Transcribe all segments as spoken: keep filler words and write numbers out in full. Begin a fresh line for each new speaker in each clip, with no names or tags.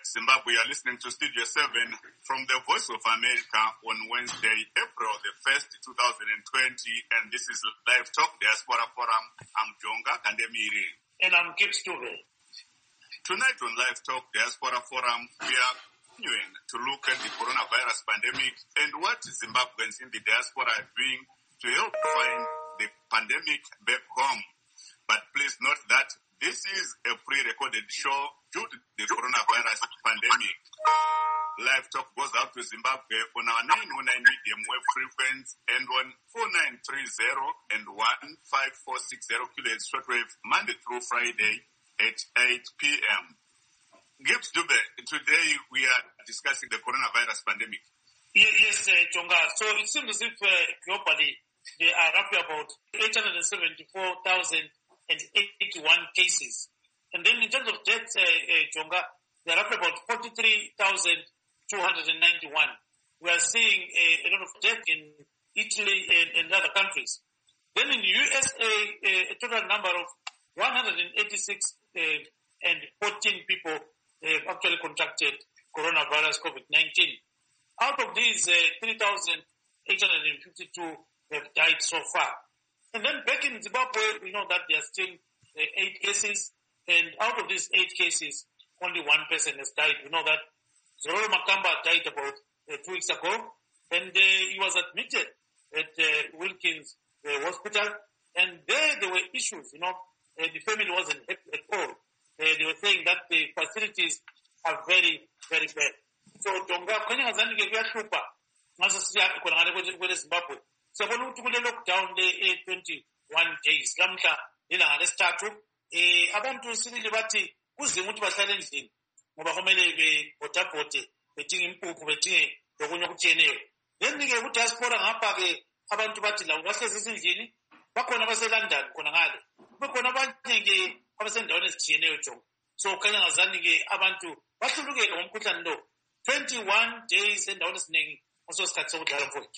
Zimbabwe. You are listening to Studio seven from the Voice of America on Wednesday, April the first, twenty twenty, and this is Live Talk Diaspora Forum. I'm Jonga Kandemiri.
And I'm Gibbs Dube.
Tonight on Live Talk Diaspora Forum, we are continuing to look at the coronavirus pandemic and what Zimbabweans in the diaspora are doing to help find the pandemic back home. But please note that this is a pre-recorded show due to the coronavirus pandemic. Live Talk goes out to Zimbabwe on our nine oh nine medium wave frequency and on four nine three zero and one five four six zero kilohertz shortwave Monday through Friday at eight p.m. Gibbs Dube, today we are discussing the coronavirus pandemic.
Yes, uh, Jonga. So it seems as if uh, globally there are roughly about eight hundred seventy-four thousand eighty-one cases. And then in terms of deaths, uh, uh, Jonga, there are roughly about forty-three thousand two hundred ninety-one. We are seeing a, a lot of death in Italy and, and other countries. Then in the U S A, a, a total number of one hundred eighty-six uh, and fourteen people have actually contracted coronavirus COVID nineteen. Out of these, uh, three thousand eight hundred fifty-two have died so far. And then back in Zimbabwe, we know that there are still uh, eight cases, and out of these eight cases, only one person has died. We know that Zororo Makamba died about uh, two weeks ago, and uh, he was admitted at uh, Wilkins uh, Hospital, and there there were issues, you know. Uh, the family wasn't happy at all. Uh, they were saying that the facilities are very, very bad. So, Jonga, kwenye ngazani kuyahlupa ngaso siya khona ngale kwele Zimbabwe. Siyabona ukuthi kule lockdown le twenty-one days lamhla ilanga lesithathu eh abantu sibili bathi kuzima ukuthi bahlale endlini ngoba kumele bebhodabhode bedinga impuphu bedinge lokunye okutshiyeneyo. Then ke ku diaspora ngapha ke abantu bathi la bahlezi endlini bakhona baseLondon khona ngale. Bekhona abanye ke abasendaweni ezitshiyeneyo Jonga. So kanye ngazani ke abantu bahlulukile ngomkhuhlane lo twenty-one days endaweni eziningi ngaso sikhathi sokudlala futhi.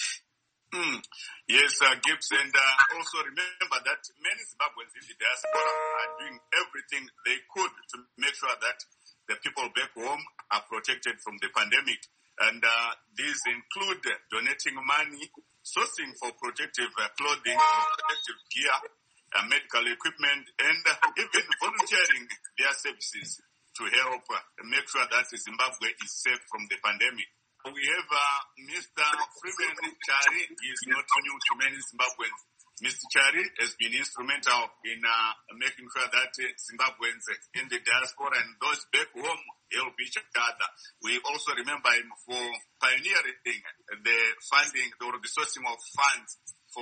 Mm. Yes, uh, Gibbs, and uh, also remember that many Zimbabweans in the diaspora are doing everything they could to make sure that the people back home are protected from the pandemic. And uh, these include donating money, sourcing for protective uh, clothing, protective gear, uh, medical equipment, and uh, even volunteering their services to help uh, make sure that Zimbabwe is safe from the pandemic. We have uh, Mister Freeman Chari. He is not new to many Zimbabweans. Mister Chari has been instrumental in uh, making sure that uh, Zimbabweans in the diaspora and those back home help each other. We also remember him for pioneering the funding or the sourcing of funds for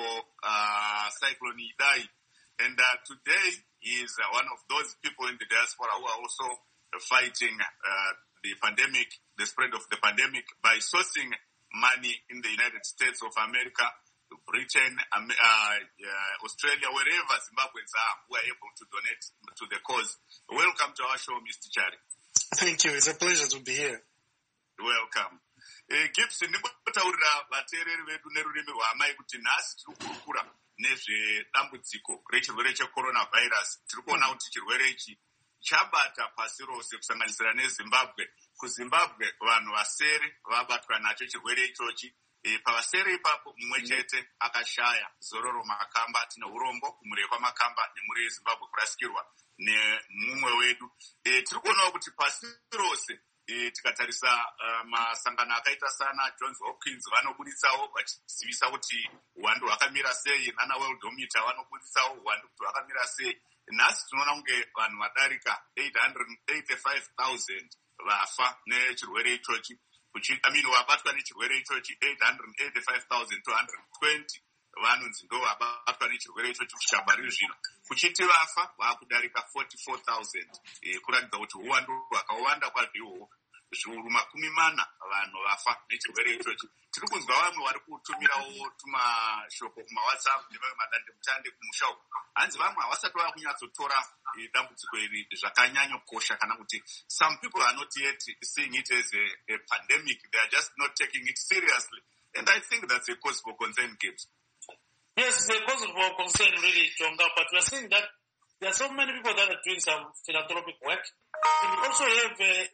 uh, Cyclone Idai. And uh, today he is uh, one of those people in the diaspora who are also uh, fighting uh, the pandemic, the spread of the pandemic, by sourcing money in the United States of America, Britain, um, uh, uh, Australia, wherever Zimbabweans are who are able to donate to the cause. Welcome to our show, Mister Chari.
Thank you. It's a pleasure to be here.
Welcome. Uh, Gibbs, ndingotaurira vateereri vedu nerurimi rwamai kuti nhasi tiri kurukura nezvedambudziko rechirwere checoronavirus. Tiri kuona kuti chirwere ichi chabata pasi rose kusanganisira neZimbabwe. KuZimbabwe vanhu vasere vabatwa nacho chirwere ichochi. E, pavasere ipapo mumwe chete akashaya, Zororo Makamba. Tine urombo kumureva kwaMakamba nemhuri yeZimbabwe kurasikirwa nemumwe wedu. E, tiri kuonawo kuti pasi rose e, tikatarisa uh, masangano akaita sana Johns Hopkins vanobuditsawo vachizivisa kuti uwandu hwakamira sei, nana Worldometer vanobuditsawo uwandu kuti hwakamira sei. Nhasi tinoona kunge vanhu vadarika eight hundred eighty-five thousand vafa nechirwere ichochi. I mean, vabatwa nechirwere ichochi eight hundred eighty-five thousand two hundred twenty vanonzi ndo vabatwa nechirwere ichochi kuchikabari zvino. Kuchiti vafa vakudarika forty-four thousand. E, kuratidza kuti uwandu hwakawanda kwazvo zviuru makumi mana vanhu vafa nechirwere ichochi. Tiri kunzwa vamwe vari kutumirawo tumashoko kumawhatsapp nevamwe madandemutande kumusha uku. Hanzi vamwe havasati vava kunyatsotora dambudziko iri zvakanyanya kukosha, kana kuti some people are not yet seeing it as a, a pandemic. They are just not taking it seriously. And I think that's a cause for concern, Gibbs.
Yes, it's a cause for concern, really, Jonga. But we are seeing that there are so many people that are doing some philanthropic work. And we also have, uh, as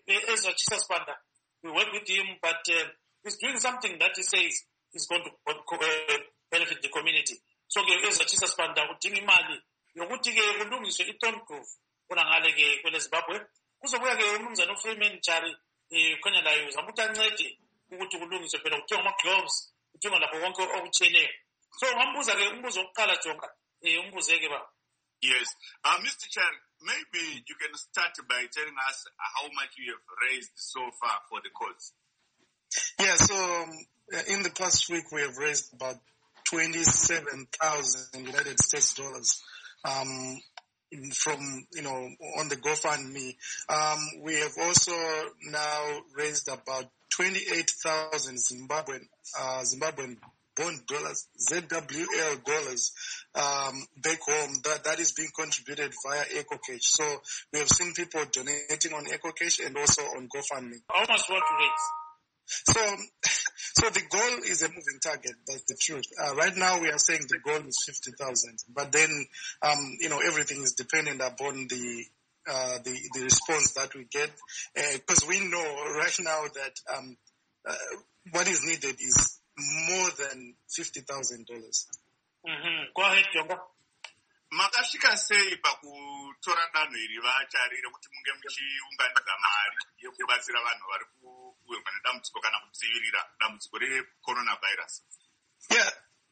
Ezra Chisaspanda. We work with him, but uh, he's doing something that he says is going to uh, benefit the community. So Ezra Chisaspanda udinga imali yokuthi ke kulungiswe i-Thorn Grove kuna ngale ke kwele Zimbabwe. Kuzobuya ke umnumzana uFreeman Chari eh khona la uzama ukuthi ancede ukuthi kulungiswe phela kuthiwa ama-gloves kuthiwa lapho konke okutshiyeneyo. So ngambuza ke umbuzo wokuqala Jonga eh umbuzeke ba.
Yes. Uh, Mister Chari, maybe you can start by telling us how much you have raised so far for the cause.
Yeah, so um, in the past week we have raised about twenty-seven thousand United States dollars um, from, you know, on the GoFundMe. Um, we have also now raised about twenty-eight thousand Zimbabwean, uh, Zimbabwean bond dollars, Z W L dollars, um, back home. That, that is being contributed via EcoCash. So we have seen people donating on EcoCash and also on GoFundMe.
How much want to raise?
So, so the goal is a moving target. That's the truth. Uh, right now we are saying the goal is fifty thousand, but then, um, you know, everything is dependent upon the, uh, the, the response that we get. Uh, cause we know right now that, um, uh, what is needed is more than fifty thousand dollars.
Mm-hmm. Go ahead, Jonga.
Makashika sei pakutora danho iri vacharire kuti munge muchiunganidza mari yekubatsira vanhu vari kuwirwa nedambudziko kana kudzivirira dambudziko recoronavirus.
Yeah.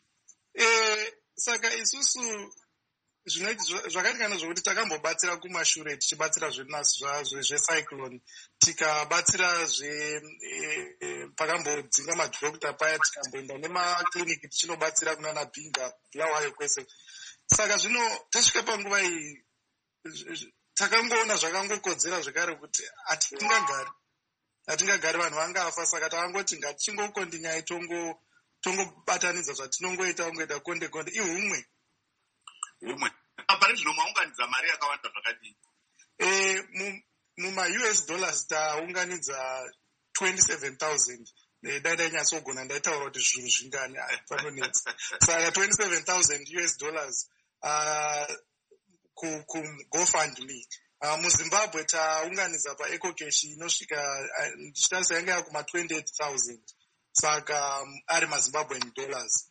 Eh, saka isusu zvakati kana zvokuti takambobatsira kumashure tichibatsira zvecyclone tikabatsira zve pakambodzinga madhokta paya tikamboenda nemakliniki tichinobatsira kunana bhinga bulawayo kwese. Saka zvino tasvika panguva iyi takangoona zvakangokodzera zvekare kuti hatingagari hatingagari vanhu vangafa, saka takangoti ngatichingokondinyai tongo tongobatanidza zvatinongoita kungoita konde konde ihumwe
humwe. Apari zvino maunganidza mari yakawanda zvakadii?
Eh, muma-U S dollars taunganidza twenty-seven thousand. Dai ndainyatsougona ndaitaura kuti zvinhu zvingani panonetsa. Saka twenty-seven thousand U S dollars uh, ku, ku GoFundMe. Uh, muZimbabwe taunganidza paEcoCash inosvika ndichitarisa yanga yakuma twenty-eight thousand. Saka um, ari maZimbabwean dollars.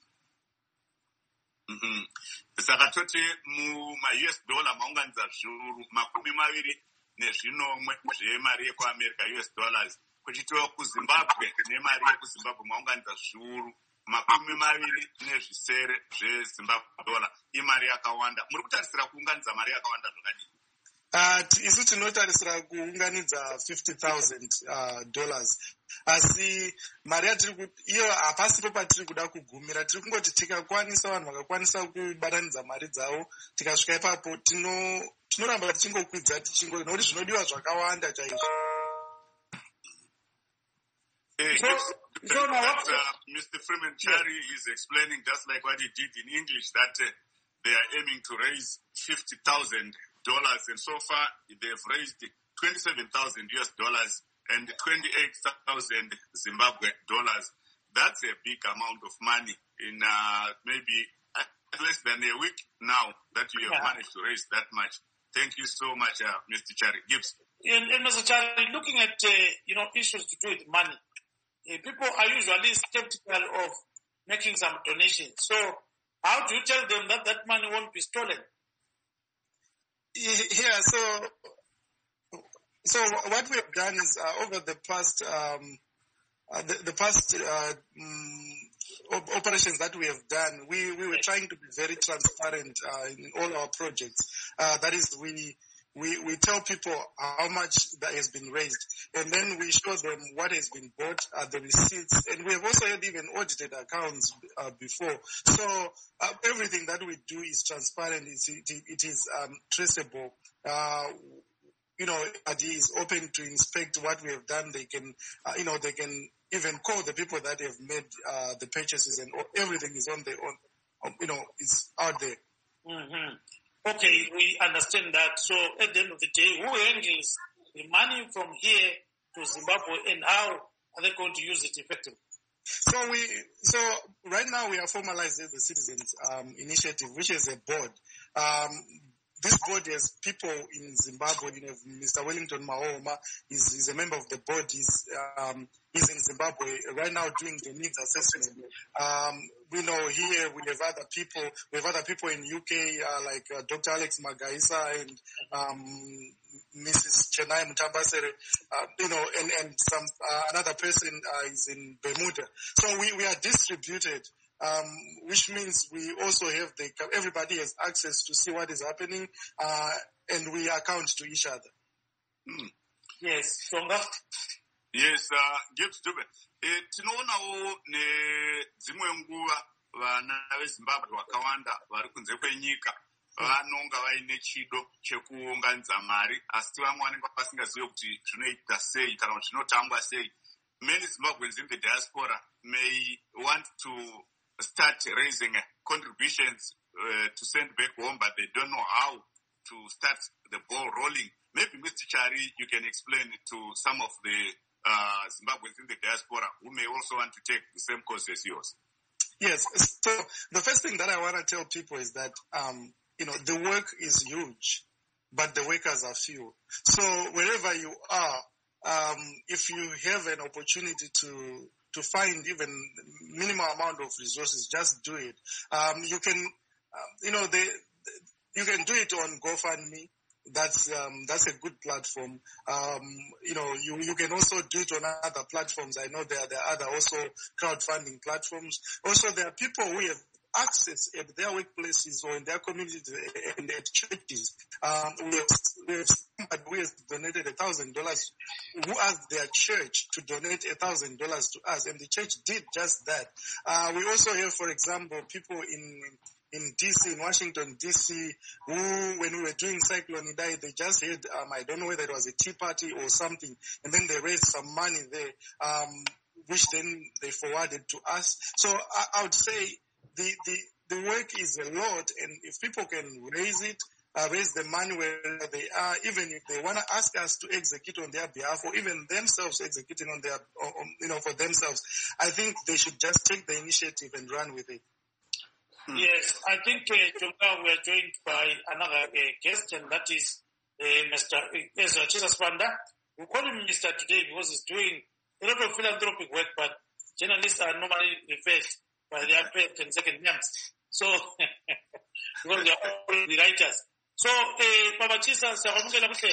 Mhm. Saka toti muma-U S dollar maunganidza zviuru makumi maviri nezvinomwe zvemari yekuAmerica U S dollars. Kuchitiwa kuZimbabwe nemari yekuZimbabwe maunganidza zviuru makumi maviri nezvisere zveZimbabwe dollar. Imari yakawanda. Muri kutarisira kuunganidza mari yakawanda zvakadii?
Uh, isu tinotarisira kuunganidza fifty thousand uh, dollars. Asi mari yatiri iyo hapasipo patiri kuda kugumira. Tiri kungoti tikakwanisa vanhu vakakwanisa kubatanidza mari dzavo tikasvika ipapo tino tinoramba tichingokwidza tichingo nokuti zvinodiwa zvakawanda chaizvo.
Hey, so, so now that, uh, Mister Freeman Chari is explaining just like what he did in English that uh, they are aiming to raise fifty thousand dollars, and so far they've raised twenty-seven thousand U S dollars and twenty-eight thousand Zimbabwe dollars. That's a big amount of money in uh, maybe less than a week now that you have yeah. managed to raise that much. Thank you so much, uh, Mister Chari. Gibbs.
And, and Mister Chari, looking at uh, you know issues to do with money, uh, people are usually skeptical of making some donations. So how do you tell them that that money won't be stolen?
Yeah, so so what we have done is uh, over the past um, uh, the, the past uh, um, operations that we have done, we, we were trying to be very transparent uh, in all our projects. Uh, that is, we we we tell people how much that has been raised, and then we show them what has been bought, uh, the receipts, and we have also had even audited accounts uh, before. So uh, everything that we do is transparent. It's, it, it is um, traceable. Uh, you know, I D is open to inspect what we have done. They can, uh, you know, they can even call the people that have made uh, the purchases, and everything is on their own. You know, it's out there.
Mm-hmm. Okay, we understand that. So at the end of the day, who handles the money from here to Zimbabwe, and how are they going to use it effectively?
So we, so right now we are formalizing the Citizens um, Initiative, which is a board. Um, this board has people in Zimbabwe. You know, Mister Wellington Mahoma is, is a member of the board. He's, um, he's in Zimbabwe right now doing the needs assessment. Um, we know here we have other people. We have other people in U K uh, like uh, Doctor Alex Magaisa and um, Missus Chennai Mutambasere. Uh, you know, and and some uh, another person uh, is in Bermuda. So we we are distributed. Um, which means we also have the, everybody has access to see what is happening, uh, and we account to each other.
Mm.
Yes, Songa.
Yes, uh, Gibbs Dube. Eh, tinoonao nedzimwe nguva vana veZimbabwe vakawanda vari kunze kwenyika vanonga vaine chido chekuunganidza mari, asi vamwe vanenge vasingazivi kuti zvinoita sei kana kuti zvinotangwa sei. Many Zimbabweans in the diaspora may want to start raising contributions uh, to send back home, but they don't know how to start the ball rolling. Maybe Mister Chari, you can explain it to some of the uh, Zimbabweans in the diaspora who may also want to take the same course as yours.
Yes. So the first thing that I want to tell people is that, um, you know, the work is huge, but the workers are few. So wherever you are, um, if you have an opportunity to to find even minimal amount of resources, just do it. Um, you can, um, you know, they, you can do it on GoFundMe. That's, um, that's a good platform. Um, you know, you, you can also do it on other platforms. I know there, there are other also crowdfunding platforms. Also, there are people who have access at their workplaces or in their communities and at churches. Um, we have, we have somebody who has donated a thousand dollars, who asked their church to donate a thousand dollars to us, and the church did just that. Uh, we also have, for example, people in in D C, in Washington, D C, who, when we were doing Cyclone Idai, they just had, um, I don't know whether it was a tea party or something, and then they raised some money there, um, which then they forwarded to us. So I, I would say, The, the, the work is a lot, and if people can raise it, uh, raise the money where they are, even if they want to ask us to execute on their behalf, or even themselves executing on their, on, you know, for themselves, I think they should just take the initiative and run with it.
Hmm. Yes, I think, uh, Jonga, we are joined by another uh, guest, and that is uh, Mister Ezra Chisaswanda. We call him Mister today because he's doing a lot of philanthropic work, but journalists are normally referred by their first and second names. So, because they are all the writers. So, uh, Baba Chisa, Saramukela Mute.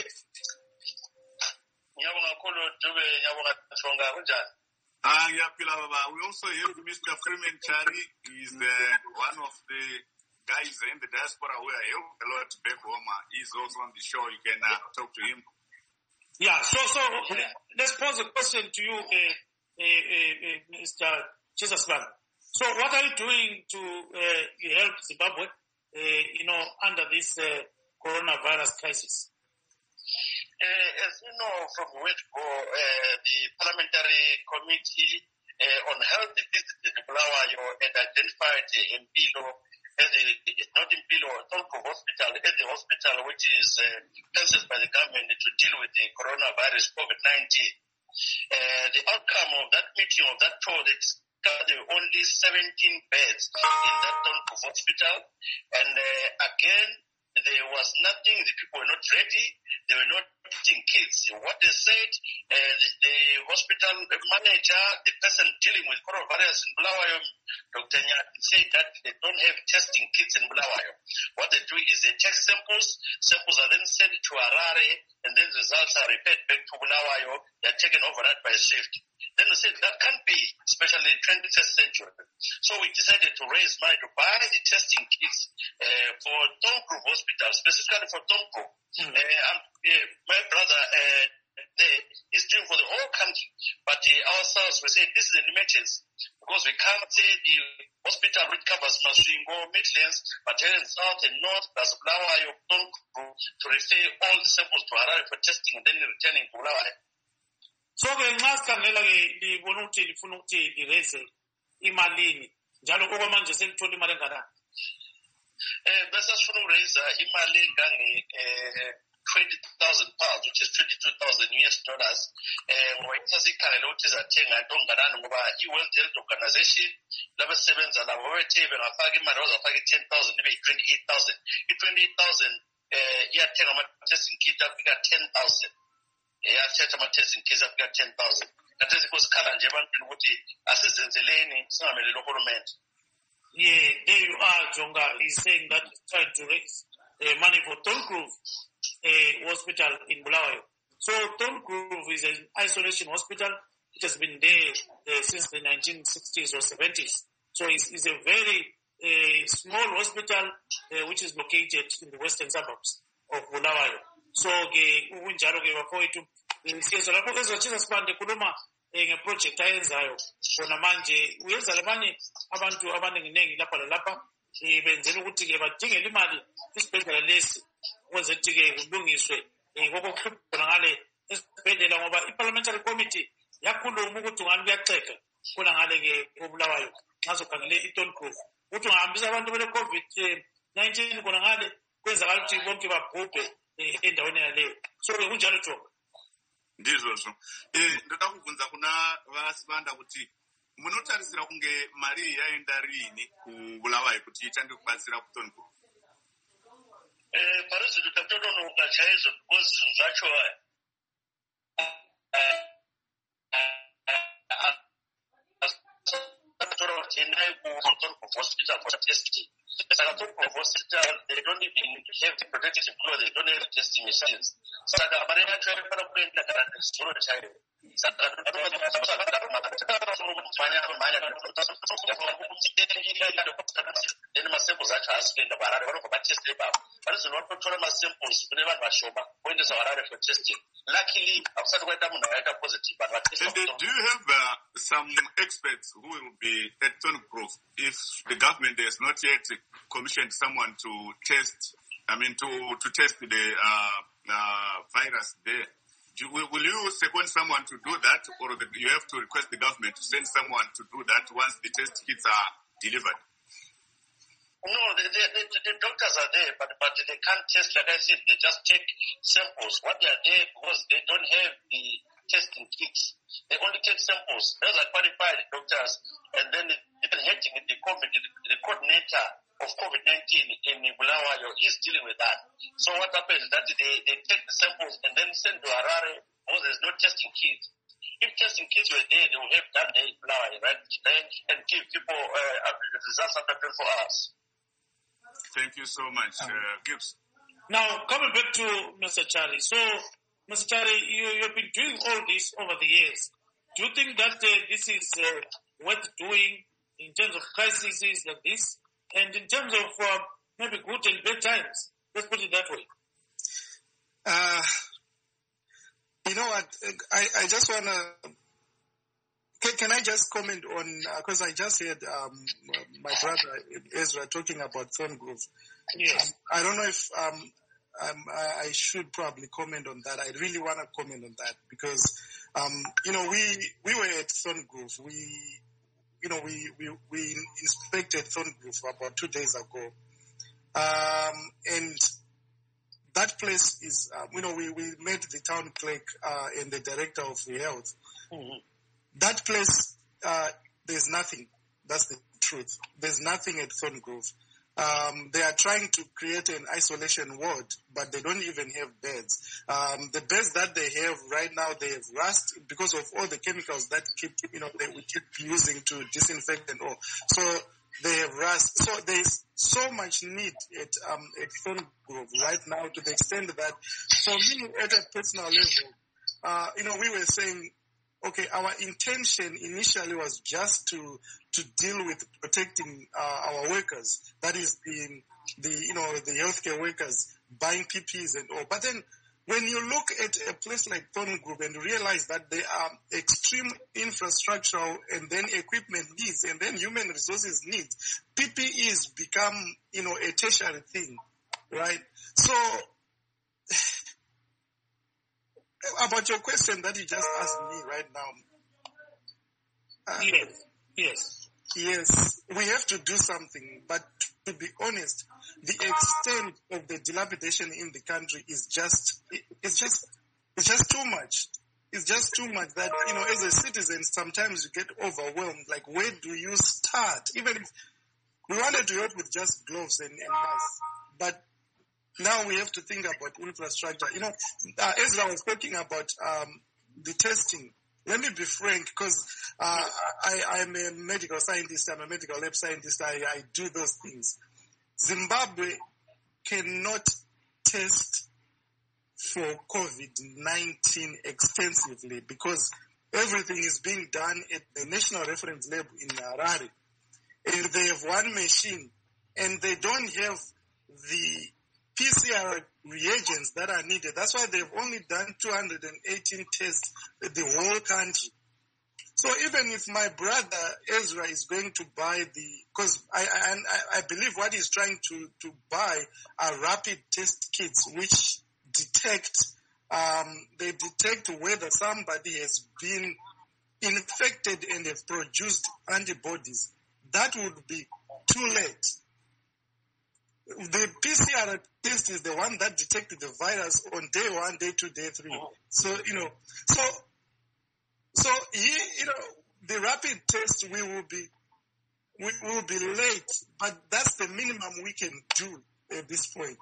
Ah, yeah, Baba. We also have Mister Freeman Chari. He's uh, one of the guys in the diaspora who I help a lot back home. He's also on the show. You can uh, talk to him.
Yeah, so, so uh, let's pose a question to you, uh, uh, uh, uh, Mister Chisasman. So what are you doing to uh, help Zimbabwe, uh, you know, under this uh, coronavirus crisis?
Uh, as you know from WEDCO, uh, the Parliamentary Committee uh, on Health visited Bulawayo and identified uh, Mpilo as a, not Mpilo, Tonko Hospital, as a hospital which is uh, licensed by the government to deal with the coronavirus COVID nineteen. Uh, the outcome of that meeting, of that tour, there were only seventeen beds in that Tonko hospital, and uh, again, there was nothing, the people were not ready, they were not putting kits. What they said, uh, the, the hospital manager, the person dealing with coronavirus in Bulawayo, Doctor Nyat, said that they don't have testing kits in Bulawayo. What they do is they take samples, samples are then sent to Harare, and then results are referred back to Bulawayo, they are taken overnight by shift. Then we said that can't be, especially in the twenty-first century. So we decided to raise money to buy the testing kits uh, for Tonko Hospital, specifically for Tonko. Mm-hmm. Uh, and, uh, my brother uh, there is doing for the whole country, but uh, ourselves we said this is an emergency because we can't say the hospital which covers Masvingo, Midlands, but here in South and North, plus Bulawayo, Tonko, to refer all the samples to Harare for testing and then returning to Bulawayo.
So ke nxa sikhangela ke libona ukuthi lifuna ukuthi lireze imalini njalo okwamanje selithola imali enganani?
Eh bese sifuna ukuraise imali engange eh twenty thousand pounds, which is twenty-two thousand U S dollars. Eh ngoyisa sikhangela ukuthi zathenga into nganani ngoba i-World Health Organization labasebenza labo bethe bengafaka imali bazafaka ten thousand ibe twenty-eight thousand. I twenty-eight thousand uh, iyathenga ama-testing kit afika ten thousand. Iyathetha ama-testing kits afika ten thousand. Kanti sikuzikhala nje ebantwini ukuthi asizenzeleni singameleli uhulumende.
Yeah, there you are, Jonga. He's saying that he's trying to raise uh, money for Thorngrove uh, Hospital in Bulawayo. So Thorngrove is an isolation hospital. It has been there uh, since the nineteen sixties or seventies. So it's, it's a very uh, small hospital uh, which is located in the western suburbs of Bulawayo. So unjalo ke bafowethu siyezwa lapho ezochisa sibande kuluma ngeproject ayenzayo bona manje uyenza labanye abantu abaningi lapha lalapha benzela ukuthi ke badingele imali isibhedlela lesi ukuze ukuthi ke kulungiswe ngokuhlupha ngale esibhedlela ngoba i-parliamentary committee yakhuluma ukuthi ngani kuyaxeka khona ngale ke obulawayo ngazokhangele iThorngrove ukuthi ungahambisa abantu bele covid nineteen khona ngale kwenzakala ukuthi bonke babhubhe endaweni yaleyo so ke kunjalo Jonga.
Ndizvo eh ndoda kubvunza kuna vasibanda kuti munotarisira kunge mari yaenda rini kuBulawayo kuti itange kubatsira kuThorngrove.
Eh parizvi tatononoka chaizvo because zvacho tendai kuThorngrove hospital for testing. Saka Thorngrove hospital, they don't even have the protective clothes, they don't have the testing machines. Saka mari yacho yanofana kuenda kana nezvitoro chaizvo. Saka then masamples acho haasi kuenda kuHarare vanobva vateste ipapo. Parizvino vanotora masamples kune vanhu vashoma voendesa kuHarare for testing. Luckily, hakusati kwaita munhu akaita positive vanhu vatesta.
And do you have uh, some experts who will be at Thorngrove if the government has not yet commissioned someone to test, I mean, to, to test the uh, uh, virus there? Do, will, will you second someone to do that, or the, you have to request the government to send someone to do that once the test kits are delivered?
No, the, the, the, the doctors are there, but, but they can't test, like I said, they just take samples. What they are there because they don't have the testing kits. They only take samples. Those are qualified doctors. And then even heading the COVID, the coordinator of COVID nineteen in Bulawayo is dealing with that. So what happens is that they, they take the samples and then send to Harare because there's no testing kits. If testing kits were there, they would have done the Bulawayo, right? And give people uh, results after twenty-four hours.
Thank you so much, uh, Gibbs.
Now, coming back to Mister Charlie. So, Mister Charlie, you, you've been doing all this over the years. Do you think that uh, this is uh, worth doing in terms of crises like this? And in terms of uh, maybe good and bad times? Let's put it that way.
Uh, you know what? I, I just want to... Can, can I just comment on, because uh, I just heard um, my brother Ezra talking about Thorngrove.
Yes.
Um, I don't know if um, um, I, I should probably comment on that. I really want to comment on that because, um, you know, we we were at Thorngrove. We, you know, we, we, we inspected Thorngrove about two days ago. Um, and that place is, uh, you know, we, we met the town clerk uh, and the director of the health. Mm-hmm. That place, uh, there's nothing. That's the truth. There's nothing at Thorngrove. Um, they are trying to create an isolation ward, but they don't even have beds. Um, the beds that they have right now, they have rust because of all the chemicals that keep, you know, they we keep using to disinfect and all. So they have rust. So there's so much need at, um, at Thorngrove right now to the extent that for me at a personal level, uh, you know, we were saying, okay, our intention initially was just to to deal with protecting uh, our workers. That is the the you know the healthcare workers buying P P Es and all. But then when you look at a place like Thorngrove and realize that there are extreme infrastructural and then equipment needs and then human resources needs, P P Es become you know a tertiary thing, right? So. About your question that you just asked me right now. Uh,
yes. Yes.
Yes, we have to do something, but to be honest, the extent of the dilapidation in the country is just, it's just, it's just too much. It's just too much that, you know, as a citizen, sometimes you get overwhelmed. Like, where do you start? Even if we wanted to help with just gloves and, and masks, but now we have to think about infrastructure. You know, uh, Ezra was talking about um, the testing. Let me be frank, because uh, I, I'm a medical scientist, I'm a medical lab scientist, I, I do those things. Zimbabwe cannot test for COVID nineteen extensively because everything is being done at the National Reference Lab in Harare. And they have one machine, and they don't have the P C R reagents that are needed. That's why they've only done two hundred eighteen tests in the whole country. So even if my brother Ezra is going to buy the, because I, I I believe what he's trying to, to buy are rapid test kits which detect, um, they detect whether somebody has been infected and have produced antibodies. That would be too late. The P C R test is the one that detected the virus on day one, day two, day three. So, you know, so, so, he, you know, the rapid test, we will be, we will be late, but that's the minimum we can do at this point.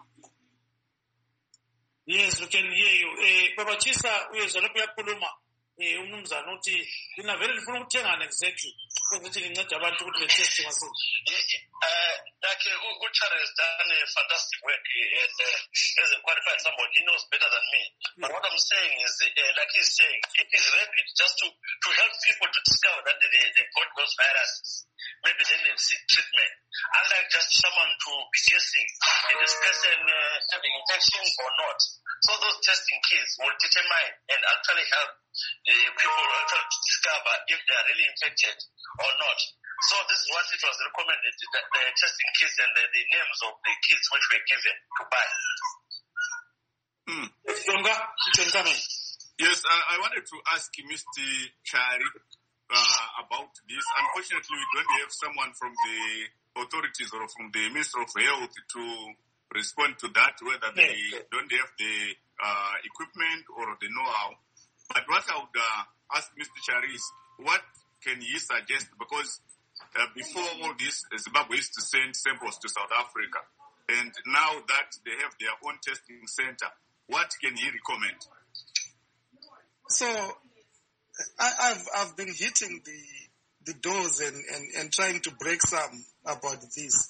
Yes, we can hear you. Eh, Baba Chisa, uyezolopya kuluma. Eh, umnumzana uthi ina vele ndifuna ukuthenga exactly ukuthi lincede abantu ukuthi betest masinya.
Uh, like uh, Uchar has done a fantastic work and uh, as a qualified somebody, he knows better than me. Mm-hmm. But what I'm saying is, uh, like he's saying, it is rapid just to, to help people to discover that they, they got those viruses. Maybe then they seek treatment. Unlike just someone to be guessing, is this person uh, having infection or not? So those testing kits will determine and actually help uh, people actually to discover if they are really infected or not. So this is what it was recommended, the, the testing kits and the, the names of the kits which were given to buy.
Mm.
Yes,
I, I wanted to ask Mister Chari uh, about this. Unfortunately, we don't have someone from the authorities or from the Ministry of Health to respond to that, whether they yeah. don't have the uh, equipment or the know-how. But what I would uh, ask Mister Chari is, what can he suggest? Because uh, before all this, Zimbabwe used to send samples to South Africa. And now that they have their own testing center, what can he recommend?
So I, I've I've been hitting the the doors and, and, and trying to break some about this.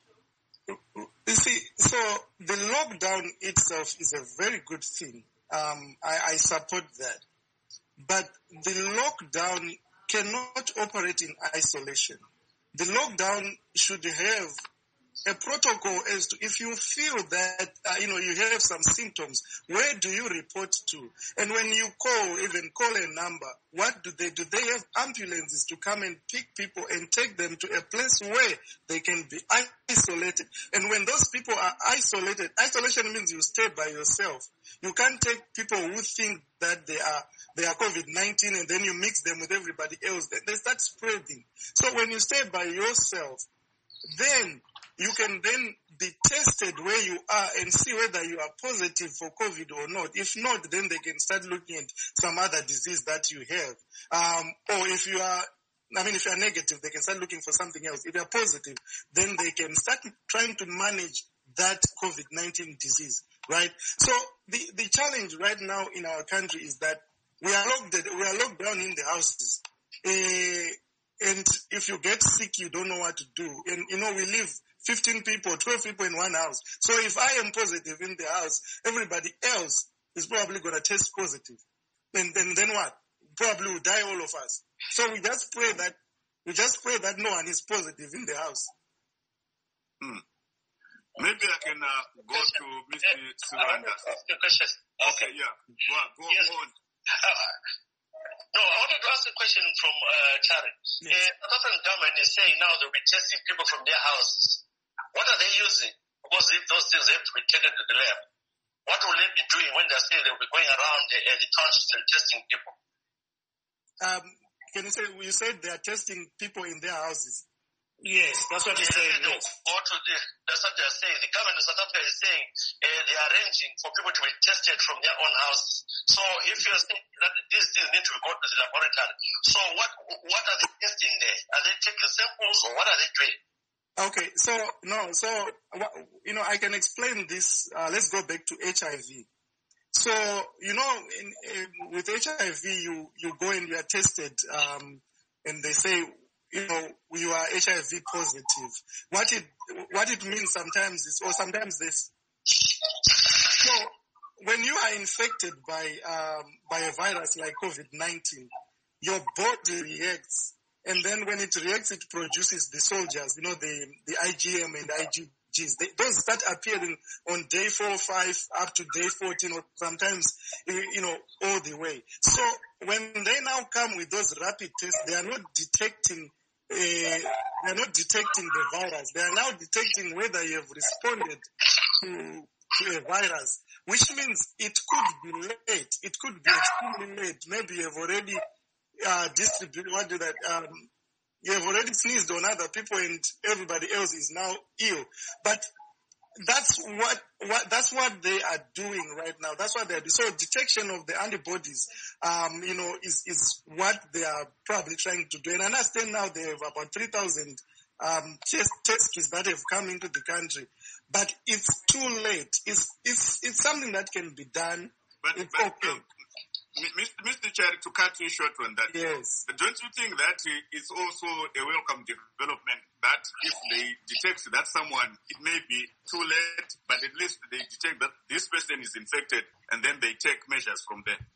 You see, so the lockdown itself is a very good thing. Um, I, I support that. But the lockdown cannot operate in isolation. The lockdown should have a protocol as to if you feel that, uh, you know, you have some symptoms, where do you report to? And when you call, even call a number, what do they do? They have ambulances to come and pick people and take them to a place where they can be isolated. And when those people are isolated, isolation means you stay by yourself. You can't take people who think that they are they are COVID nineteen and then you mix them with everybody else. They start spreading. So when you stay by yourself, then you can then be tested where you are and see whether you are positive for COVID or not. If not, then they can start looking at some other disease that you have. Um, or if you are, I mean, if you are negative, they can start looking for something else. If you are positive, then they can start trying to manage that COVID nineteen disease, right? So the, the challenge right now in our country is that we are locked, we are locked down in the houses. Uh, and if you get sick, you don't know what to do. And, you know, we live fifteen people, twelve people in one house. So if I am positive in the house, everybody else is probably going to test positive. And then, then what? Probably will die, all of us. So we just pray that, we just pray that no one is positive in the house.
Hmm. Maybe I can uh, go to Mister Silandas. Okay, yeah. Go, go
yes.
on.
Uh, no, I wanted to ask a question from uh, Chari.
Yes.
Uh, the Southern government is saying now they'll be testing people from their houses. What are they using? Because if those things have to be taken to the lab, what will they be doing when they're saying they'll be going around the, uh, the townships and testing people?
Um, can you say, you said they are testing people in their houses?
Yes, that's what he's saying.
Yes.
Yes.
Go to the, that's what they're saying. The government of South Africa is saying uh, they are arranging for people to be tested from their own houses. So if you're saying that these things need to be go to the laboratory, so what what are they testing there? Are they taking samples or what are they doing?
Okay, so no, so you know, I can explain this. Uh, let's go back to H I V. So you know, in, in, with H I V, you you go and you are tested, um, and they say, you know, you are H I V positive. What it what it means sometimes is, or sometimes this. So when you are infected by um, by a virus like COVID nineteen, your body reacts. And then when it reacts, it produces the soldiers, you know, the, the I G M and I G Gs. They, those start appearing on day four, five, up to day fourteen, or sometimes, you know, all the way. So when they now come with those rapid tests, they are not detecting, uh, they are not detecting the virus. They are now detecting whether you have responded to, to a virus, which means it could be late. It could be extremely late. Maybe you have already Uh, distribute, what do that, um, you have already sneezed on other people and everybody else is now ill. But that's what, what, that's what they are doing right now. That's what they're doing. So detection of the antibodies, um, you know, is, is what they are probably trying to do. And I understand now they have about three thousand, um, test, test kits that have come into the country. But it's too late. It's, it's, it's something that can be done.
But,
it's
but,
okay.
Um, Mister Cherry, to cut you short on that,
yes.
Don't you think that it's also a welcome development that if they detect that someone, it may be too late, but at least they detect that this person is infected and then they take measures from there?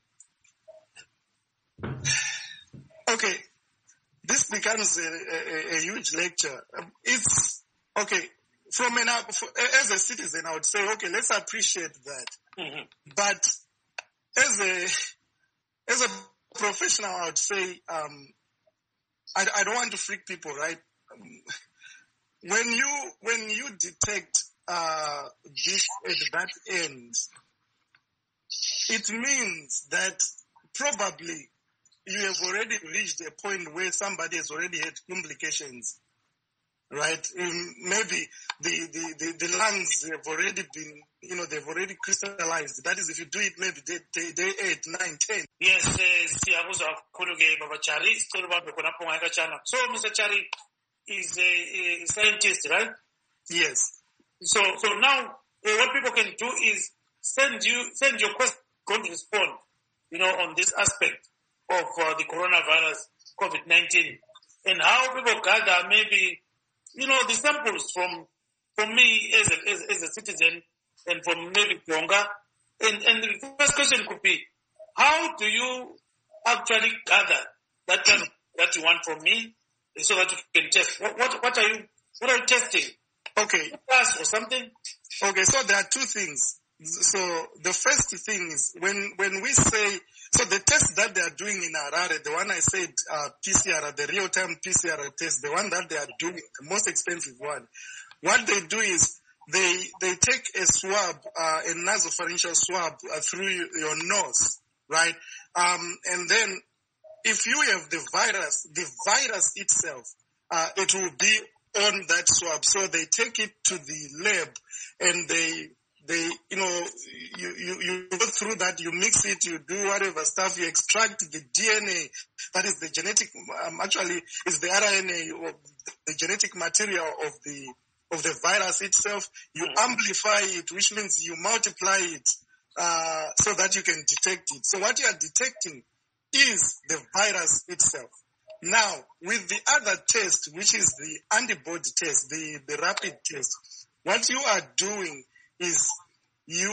Okay, this becomes a, a, a huge lecture. It's, okay, from an, as a citizen, I would say, okay, let's appreciate that. Mm-hmm. But as a, As a professional, I would say, um, I, I don't want to freak people, right? Um, when you, when you detect, uh, this at that end, it means that probably you have already reached a point where somebody has already had complications, right? Um, maybe the, the, the, the lungs have already been, you know, they've already crystallized. That is, if you do it maybe day, day, day eight, nine, ten.
Yes, siyabuzwa kakhulu ke Baba Chari, sicela ubambe khonapho ngayikatshana. So Mister Chari is a, a scientist, right?
Yes.
So so now uh, what people can do is send you send your question, going to respond, you know, on this aspect of uh, the coronavirus, COVID nineteen, and how people gather maybe, you know, the samples from from me as a as, as a citizen and from maybe Tonga. And and the first question could be, how do you actually gather that kind of, that you want from me so that you can test? What what, what are you what are you testing?
Okay.
Class or something?
Okay, so there are two things. So the first thing is when when we say, so the test that they are doing in Harare, the one I said, uh, P C R, the real-time P C R test, the one that they are doing, the most expensive one, what they do is they they take a swab, uh, a nasopharyngeal swab uh, through your nose, right? Um, and then if you have the virus, the virus itself, uh, it will be on that swab. So they take it to the lab and they, they, you know, you, you, you go through that, you mix it, you do whatever stuff, you extract the D N A, that is the genetic, um, actually is the R N A, or the genetic material of the, of the virus itself. You mm-hmm. amplify it, which means you multiply it, uh, so that you can detect it. So what you are detecting is the virus itself. Now, with the other test, which is the antibody test, the, the rapid test, what you are doing is you,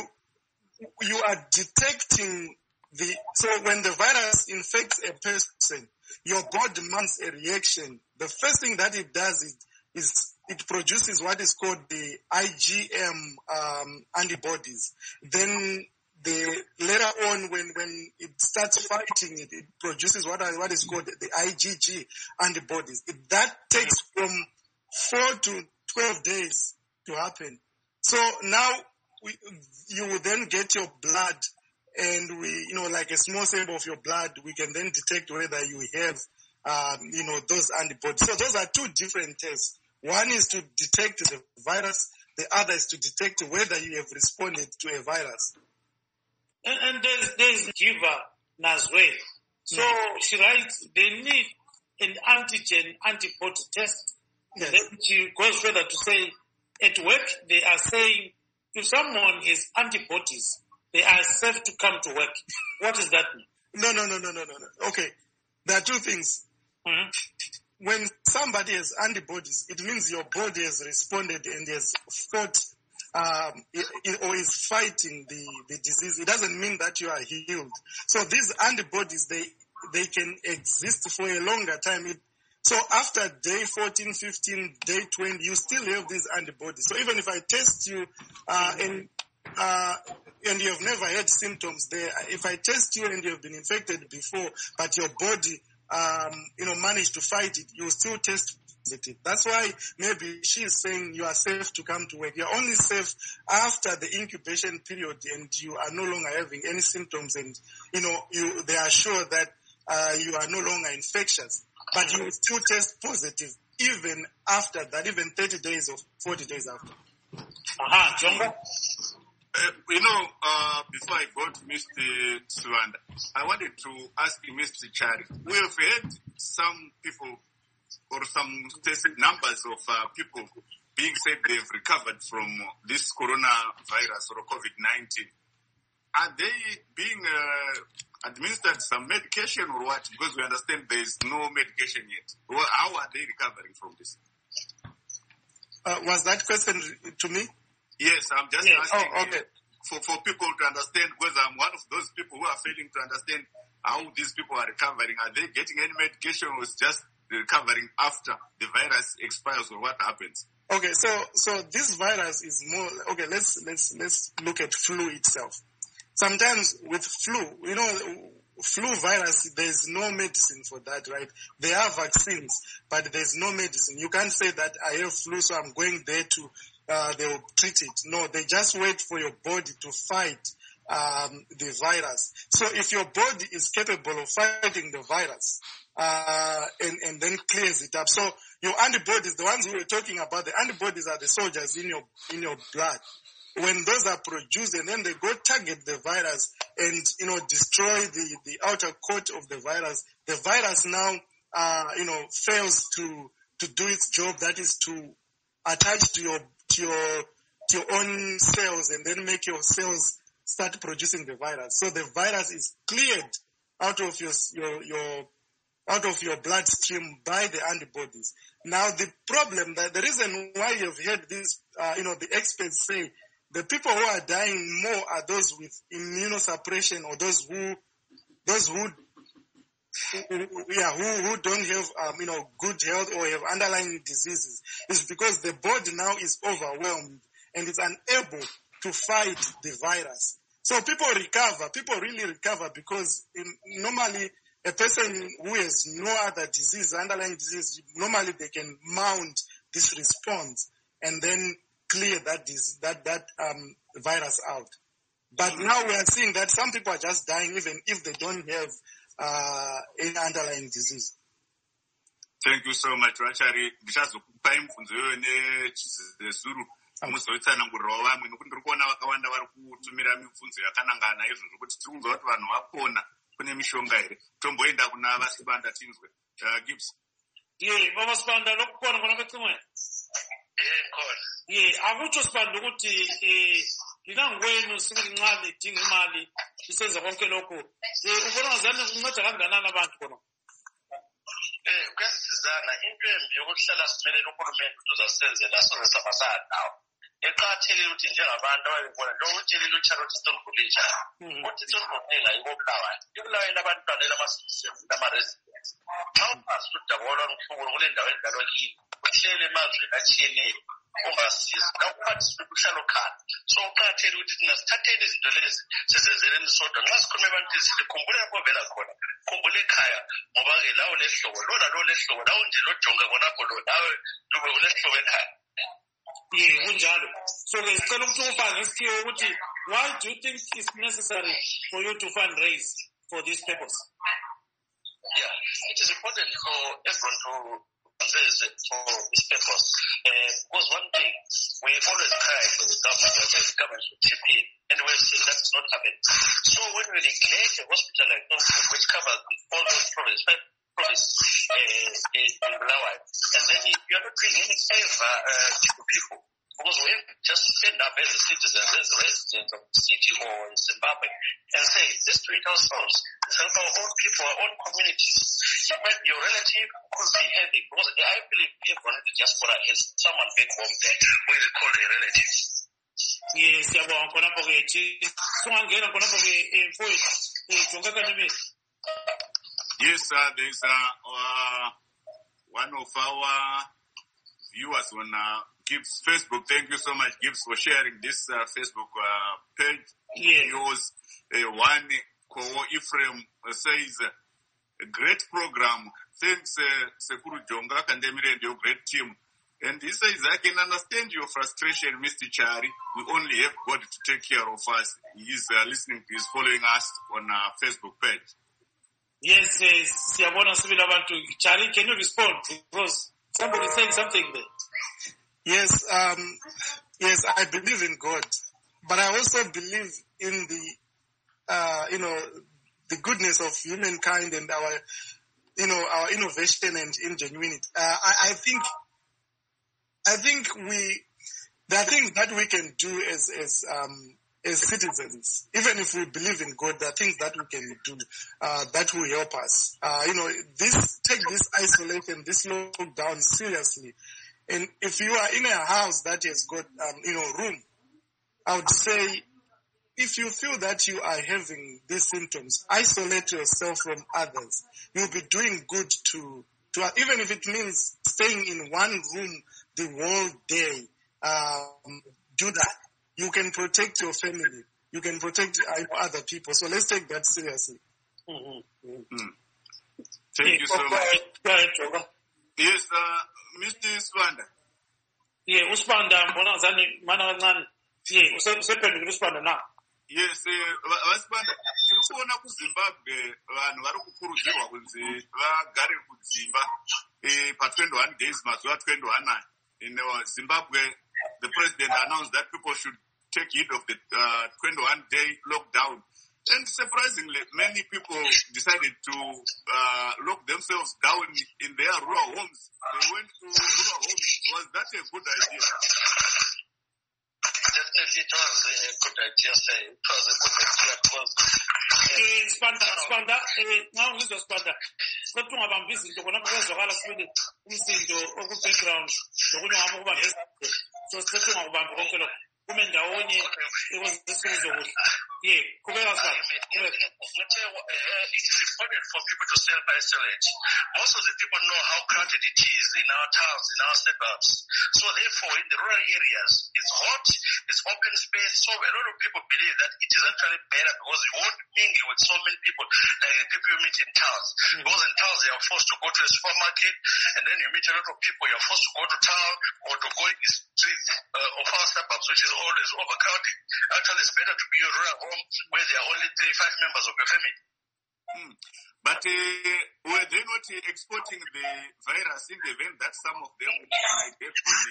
you are detecting the, so when the virus infects a person, your body mounts a reaction. The first thing that it does is, is it produces what is called the I G M, um, antibodies. Then the later on, when, when it starts fighting it, it produces what, what is called the I G G antibodies. It, that takes from four to twelve days to happen. So now we, you will then get your blood, and we, you know, like a small sample of your blood, we can then detect whether you have, um, you know, those antibodies. So those are two different tests. One is to detect the virus. The other is to detect whether you have responded to a virus.
And, and there's, there's Jiva Nazwe. So mm-hmm. she writes, they need an antigen antibody test
Yes.
Then she goes further to say, at work, they are saying, if someone has antibodies, they are safe to come to work. What does that mean?
No, no, no, no, no, no, no. Okay. There are two things.
Mm-hmm.
When somebody has antibodies, it means your body has responded and has fought um, or is fighting the, the disease. It doesn't mean that you are healed. So these antibodies, they they can exist for a longer time. It, so after day fourteen, fifteen, day twenty, you still have these antibodies. So even if I test you uh, and uh, and you have never had symptoms there, if I test you and you have been infected before, but your body Um, you know, manage to fight it, you still test positive. That's why maybe she is saying you are safe to come to work. You're only safe after the incubation period and you are no longer having any symptoms and, you know, you they are sure that uh, you are no longer infectious. But you will still test positive even after that, even thirty days or forty days after.
Aha, Jongo?
Uh, you know, uh, before I go to Mister Swanda, I wanted to ask Mister Chari. We have had some people or some tested numbers of uh, people being said they've recovered from this coronavirus or COVID nineteen. Are they being uh, administered some medication or what? Because we understand there is no medication yet. Well, how are they recovering from this?
Uh, was that question to me?
Yes, I'm just
Yes.
asking
Oh, okay.
for, for people to understand, because I'm one of those people who are failing to understand how these people are recovering. Are they getting any medication or is just recovering after the virus expires or what happens?
Okay, so so this virus is more okay. Let's let's let's look at flu itself. Sometimes with flu, you know, flu virus, there's no medicine for that, right? There are vaccines, but there's no medicine. You can't say that I have flu, so I'm going there to. Uh, they will treat it. No, they just wait for your body to fight um, the virus. So if your body is capable of fighting the virus uh, and, and then clears it up. So your antibodies, the ones we were talking about, the antibodies are the soldiers in your in your blood. When those are produced and then they go target the virus and, you know, destroy the, the outer coat of the virus, the virus now, uh, you know, fails to, to do its job, that is to attach to your to your to your own cells and then make your cells start producing the virus. So the virus is cleared out of your your your out of your bloodstream by the antibodies. Now the problem, that the reason why you've heard this, uh, you know, the experts say the people who are dying more are those with immunosuppression or those who those who yeah, who, who don't have, um, you know, good health or have underlying diseases. It's because the body now is overwhelmed and it's unable to fight the virus. So people recover, people really recover because in, normally a person who has no other disease, underlying disease, normally they can mount this response and then clear that dis- that, that um, virus out. But now we are seeing that some people are just dying even if they don't have uh, any underlying disease.
Thank you so much, Rachari. Ndichazokupa imvunzo iyoyo nechizezuru muzoitsanangurirawo vamwe nokuti ndiri kuona vakawanda vari kutumira mibvunzo yakanangana izvozvo kuti tiri kunzwa kuti vanhu vapona kune mishonga here. Tomboenda kuna Vasibanda tinzwe. Gibbs.
Ye, baba Sibanda lokukona kona kwetsimwe.
Eh, khona.
Ye, akutsho Sibanda ukuthi eh linangwenu singincane dinga imali isenza konke lokho. Eh ubona ngazani kunceda kanganani abantu khona?
Eh kuyasizana into embi yokuhlala simelele uhulumeni ukuthi uzasenzela sonke sabasana nawo. Eqhathekile ukuthi njengabantu ababona lo utshelile uCharlotte Stone-Bulija ukuthi Stone-Bulija ayibobulawa. Ibulawa labantwana lamasizwe lama-residents. Xa uphasi udabona umhlubulo kule ndawo endalo kini uhlele emazweni atshiyeneyo ungasiza kakuphathisa ukuthi uhlala ukhala. So uqhathekile ukuthi thina sithatheni izinto lezi sizenzeleni sodwa nxa sikhuluma ebantwini sithi khumbula lapho vela khona, khumbula ekhaya ngoba-ke lawo lehlobo lona lo lehlobo lawo nje lojonga khonapho lo nawe lube ulehlobo ekhaya.
Yeah, kunjalo. So lesicela ukuthi ufane isikhiwo ukuthi why do you think it's necessary for you to fundraise for this purpose?
Yeah, it is important for everyone to fundraise for this purpose. Uh, because one thing, we always cry for the government, we the government should chip in, and we've seen that's not happening. So when we neglect a hospital like Northwood, which covers all those provinces, five provinces twice uh, in Bulawayo. And then you're not doing any favor uh, to people. Because we just stand up as a citizen, as a resident of the city or in Zimbabwe, and say, let's do it ourselves. Let's help our own people, our own communities. Yeah, but your relative could be heavy. Because I believe everyone in the diaspora has someone back home there who is called a relative.
Yes, yabonga khonapho ke thi singangena khonapho ke emfowethu ejonga kanime.
Yes, uh, there's uh, uh, one of our viewers on uh, Gibbs Facebook. Thank you so much, Gibbs, for sharing this uh, Facebook uh, page.
Yeah.
Yours, uh, one Kowo Ephraim uh, says, uh, a great program. Thanks, uh, Sekuru Jonga, Kandemire and your great team. And he says, I can understand your frustration, Mister Chari. We only have God to take care of us. He's uh, listening, he's following us on our Facebook page.
Yes, yes, siyabona sibili abantu. Chari, can you respond? Because somebody saying something there.
Yes, um, yes, I believe in God, but I also believe in the, uh, you know, the goodness of humankind and our, you know, our innovation and ingenuity. Uh, I, I think, I think we, there are things that we can do as, as, um, as citizens. Even if we believe in God, there are things that we can do, uh, that will help us. Uh, you know, this, take this isolation, this lockdown seriously. And if you are in a house that has got, um, you know, room, I would say, if you feel that you are having these symptoms, isolate yourself from others. You'll be doing good to, to, even if it means staying in one room the whole day, um, do that. You can protect your family. You can protect uh, other people. So let's take that seriously.
Mm-hmm.
Mm. Thank you so much.
Go ahead, Joga.
Yes, uh, Mister Spanda.
Yeah, uSpanda mbona ngazani mana kancane. Yeah, usephendukile uSpanda na.
Yes, vaSpanda, tiri kuona kuZimbabwe vanhu vari kukurudzirwa kunzi vagare kudzimba pa twenty-one days mazuva twenty-one. In Zimbabwe, the president announced that people should take heed of the uh, twenty-one day lockdown. And surprisingly, many people decided to uh, lock themselves down in their rural homes. They went to rural homes. Was that a good idea?
Definitely it was a good idea, say. It was a good idea because...
Eh, Spanda, Spanda, eh, now ngizwa Spanda. Kodwa ungabamba izinto khona kuzwakala sibili umsindo oku background nokunye ngaba kuba ngezinto. So sithi ungakubamba konke lokho. Kume ndawonye ekwenzisizo kuhle. Yeah, kubeka Spanda.
It's important for people to self-isolate. Most of the people know how crowded it is in our towns, in our suburbs. So therefore, in the rural areas, it's hot, it's open space. So a lot of people believe that it is actually better because you won't mingle with so many people like the people you meet in towns. Mm-hmm. Because in towns, they are forced to go to a supermarket, and then you meet a lot of people, you're forced to go to town or to go in the streets uh, of our suburbs, which is always overcrowded. Actually, it's better to be a rural home where there are only three, five members of your family.
Hmm. But uh, were they not uh, exporting the virus in the event that some of them might have been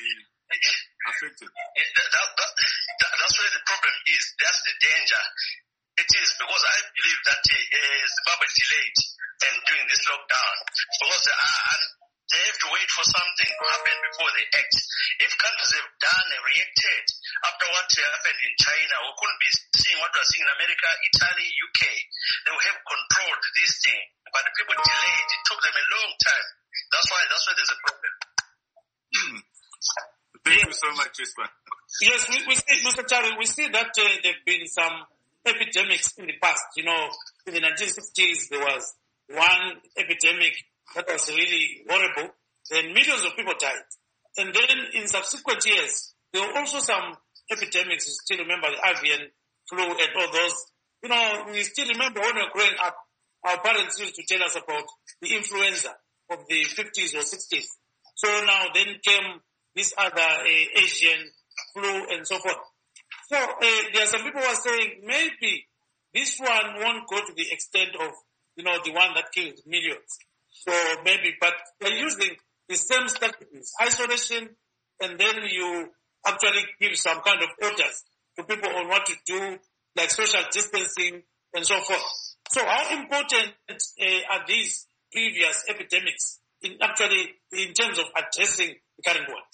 uh, affected?
Yeah, that, that, that, that, that's where the problem is. That's the danger. It is because I believe that uh, Zimbabwe delayed and doing this lockdown because uh, they have to wait for something to happen before they act. If countries have done and reacted after what happened in China, we couldn't be seeing what we're seeing in America, Italy, U K. They will have controlled this thing. But the people delayed. It took them a long time. That's why, that's why there's a problem.
Hmm. Thank yeah. you so much, Isma.
Yes, we, we see, Mister Chari, we see that uh, there have been some epidemics in the past. You know, in the nineteen sixties, there was one epidemic that was really horrible. Then millions of people died. And then in subsequent years, there were also some epidemics. You still remember the avian flu and all those. You know, we still remember when we were growing up, our parents used to tell us about the influenza of the fifties or sixties. So now then came this other uh, Asian flu and so forth. So uh, there are some people who are saying maybe this one won't go to the extent of, you know, the one that killed millions. So maybe, but they're using the same strategies, isolation, and then you actually give some kind of orders to people on what to do, like social distancing and so forth. So how important uh, are these previous epidemics in actually in terms of addressing the current one?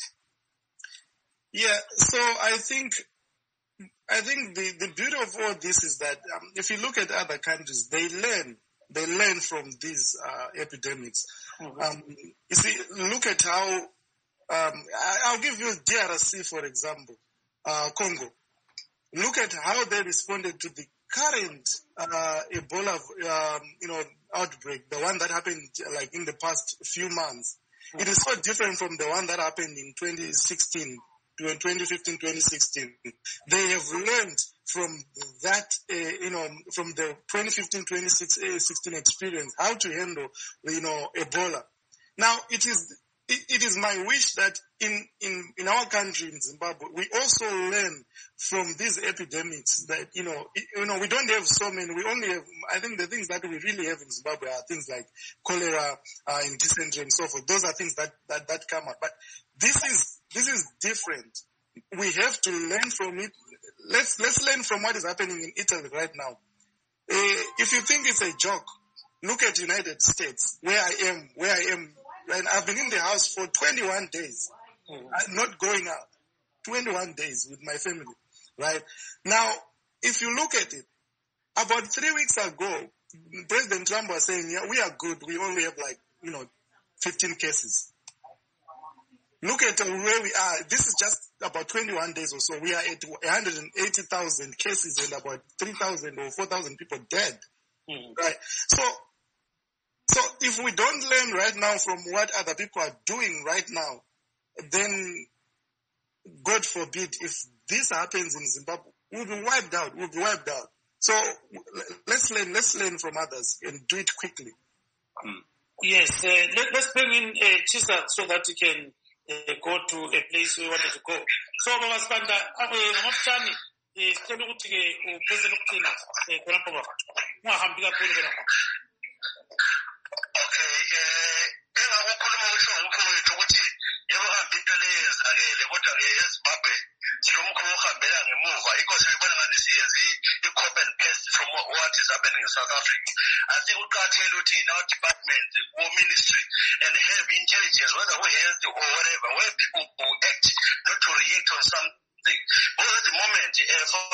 Yeah, so I think I think the, the beauty of all this is that um, if you look at other countries, they learn they learn from these uh, epidemics. Mm-hmm. Um, you see, look at how um, I, I'll give you D R C for example, uh, Congo. Look at how they responded to the current uh, Ebola, um, you know, outbreak, the one that happened like in the past few months. Mm-hmm. It is so different from the one that happened in twenty sixteen. twenty fifteen, twenty sixteen. They have learned from that, uh, you know, from the twenty fifteen, twenty sixteen experience, how to handle, you know, Ebola. Now, it is, it, it is my wish that in, in, in our country, in Zimbabwe, we also learn from these epidemics that, you know, it, you know, we don't have so many, we only have, I think the things that we really have in Zimbabwe are things like cholera, uh, and dysentery and so forth. Those are things that, that, that come up. But this is, This is different. We have to learn from it. Let's let's learn from what is happening in Italy right now. Uh, if you think it's a joke, look at United States, where I am, where I am. Right, I've been in the house for twenty-one days, mm-hmm. I'm not going out. twenty-one days with my family. Right now, if you look at it, about three weeks ago, President Trump was saying, "Yeah, we are good. We only have like you know, fifteen cases." Look at where we are. This is just about twenty-one days or so. We are at one hundred eighty thousand cases and about three thousand or four thousand people dead. Mm. Right? So, so if we don't learn right now from what other people are doing right now, then God forbid if this happens in Zimbabwe, we'll be wiped out. We'll be wiped out. So let's learn, let's learn from others and do it quickly.
Mm. Yes, uh, let, let's bring in uh, Chisa so that he can Uh, go to a place we wanted to go. So, Baba Sibanda, ngamafutshane sicela ukuthi-ke uphese lokuthina khonapho baba ungahambi kakhulu ke lapho.
Okay, eh engakukhuluma kusho umfowethu ukuthi yebo hamba into leyenzakele kodwa-ke eZimbabwe silomkhuba ohambela ngemuva yikho sibona ngani siyenza i-copy and paste from what is happening in South Africa. I think uqathele ukuthi in our department or ministry and have intelligence whether we health or whatever where people who act not to react on something. But at the moment uh, for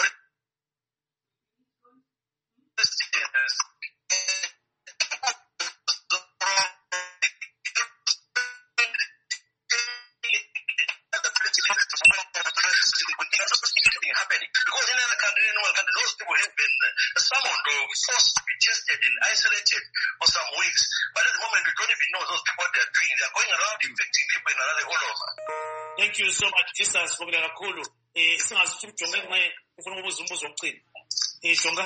happening because in other countries, in other countries, those people have been summoned or forced to be tested and isolated for some weeks. But at the moment, we don't even know those people what they're doing. They're going around infecting people in another all over.
Thank you so much, Jesus, for the kakhulu. Eh, singazithi ujonge nxa ufuna ukubuza umbuzo wokugcina. Eh, jonga.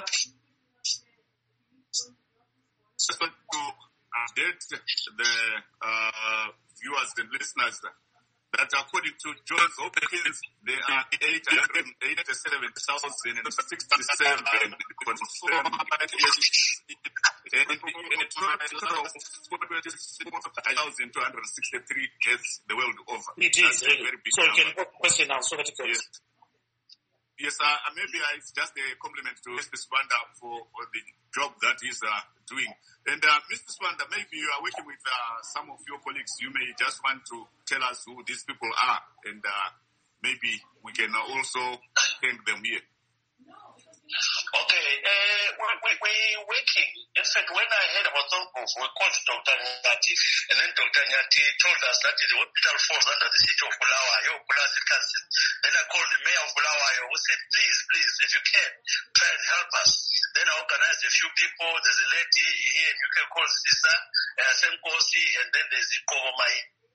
So to update the uh, viewers and listeners that according to Johns Hopkins, there are eight hundred eighty-seven thousand sixty-seven confirmed cases and a total of forty-six thousand two hundred sixty-three deaths the world over.
It is really. Very big so you can put question now so that it goes.
Yes. Yes, uh, maybe uh, it's just a compliment to Mister Sibanda for, for the job that he's uh, doing. And uh, Mister Sibanda, maybe you are working with uh, some of your colleagues. You may just want to tell us who these people are, and uh, maybe we can also thank them here.
Okay, uh, we, we, we're working. In fact, when I heard about Zongo, we called Doctor Nyati, and then Doctor Nyati told us that the hospital falls under the city of Bulawayo, Bulawayo Council. Then I called the mayor of Bulawayo, who said, please, please, if you can, try and help us. Then I organized a few people. There's a lady here, you can call Sister, uh, Senkosi, and then there's Ikovomai.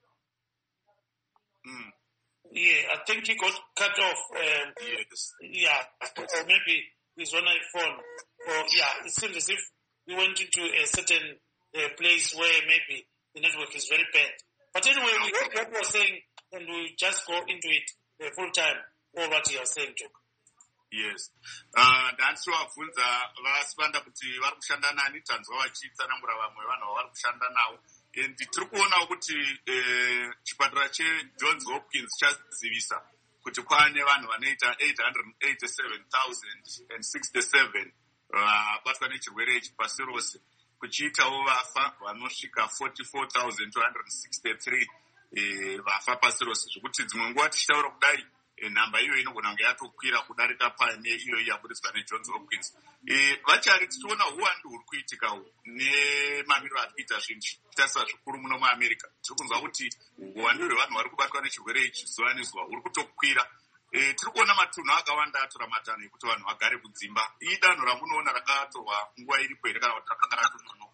Mm. Yeah, I think he got cut off. Um,
yes.
Yeah, or maybe he's on a phone. Or yeah, it seems as if we went into a certain uh, place where maybe the network is very bad. But anyway, we heard what you were saying, and we just go into it uh, full time. All what you are saying, Joe.
Yes. Uh, ndandisovabvunza vasibanda kuti vari kushanda nani tanzwa vachitsanangura vamwe vanhu vavari kushanda navo. And tiri kuonawo kuti chipatara cheJohns Hopkins chazivisa kuti kwaane vanhu vanoita eight hundred eighty-seven thousand sixty-seven vabatwa nechirwere ichi pasi rose. kuchiitawo vafa vanosvika forty-four thousand two hundred sixty-three eh, vafa pasi rose, zvekuti dzimwe nguva tichitaura kudai eh, nhamba iyo inogona kunge yatokwira kudarika pane iyo yaburitswa neJohns Hopkins. Eh, vachari tichiona uwandu huri kuitika nemamiriro ari kuita zvinhu zvichitarisa zvikuru muno muamerica. Tiri kunzwa kuti uwandu hwevanhu vari kubatwa nechirwere ichi zuva nezuva huri kutokwira. E, tiri kuona matunhu akawanda atora matanho ekuti vanhu vagare kudzimba. Ii danho ramunoona rakatorwa nguva iripo here kana kuti rakanga ratonono?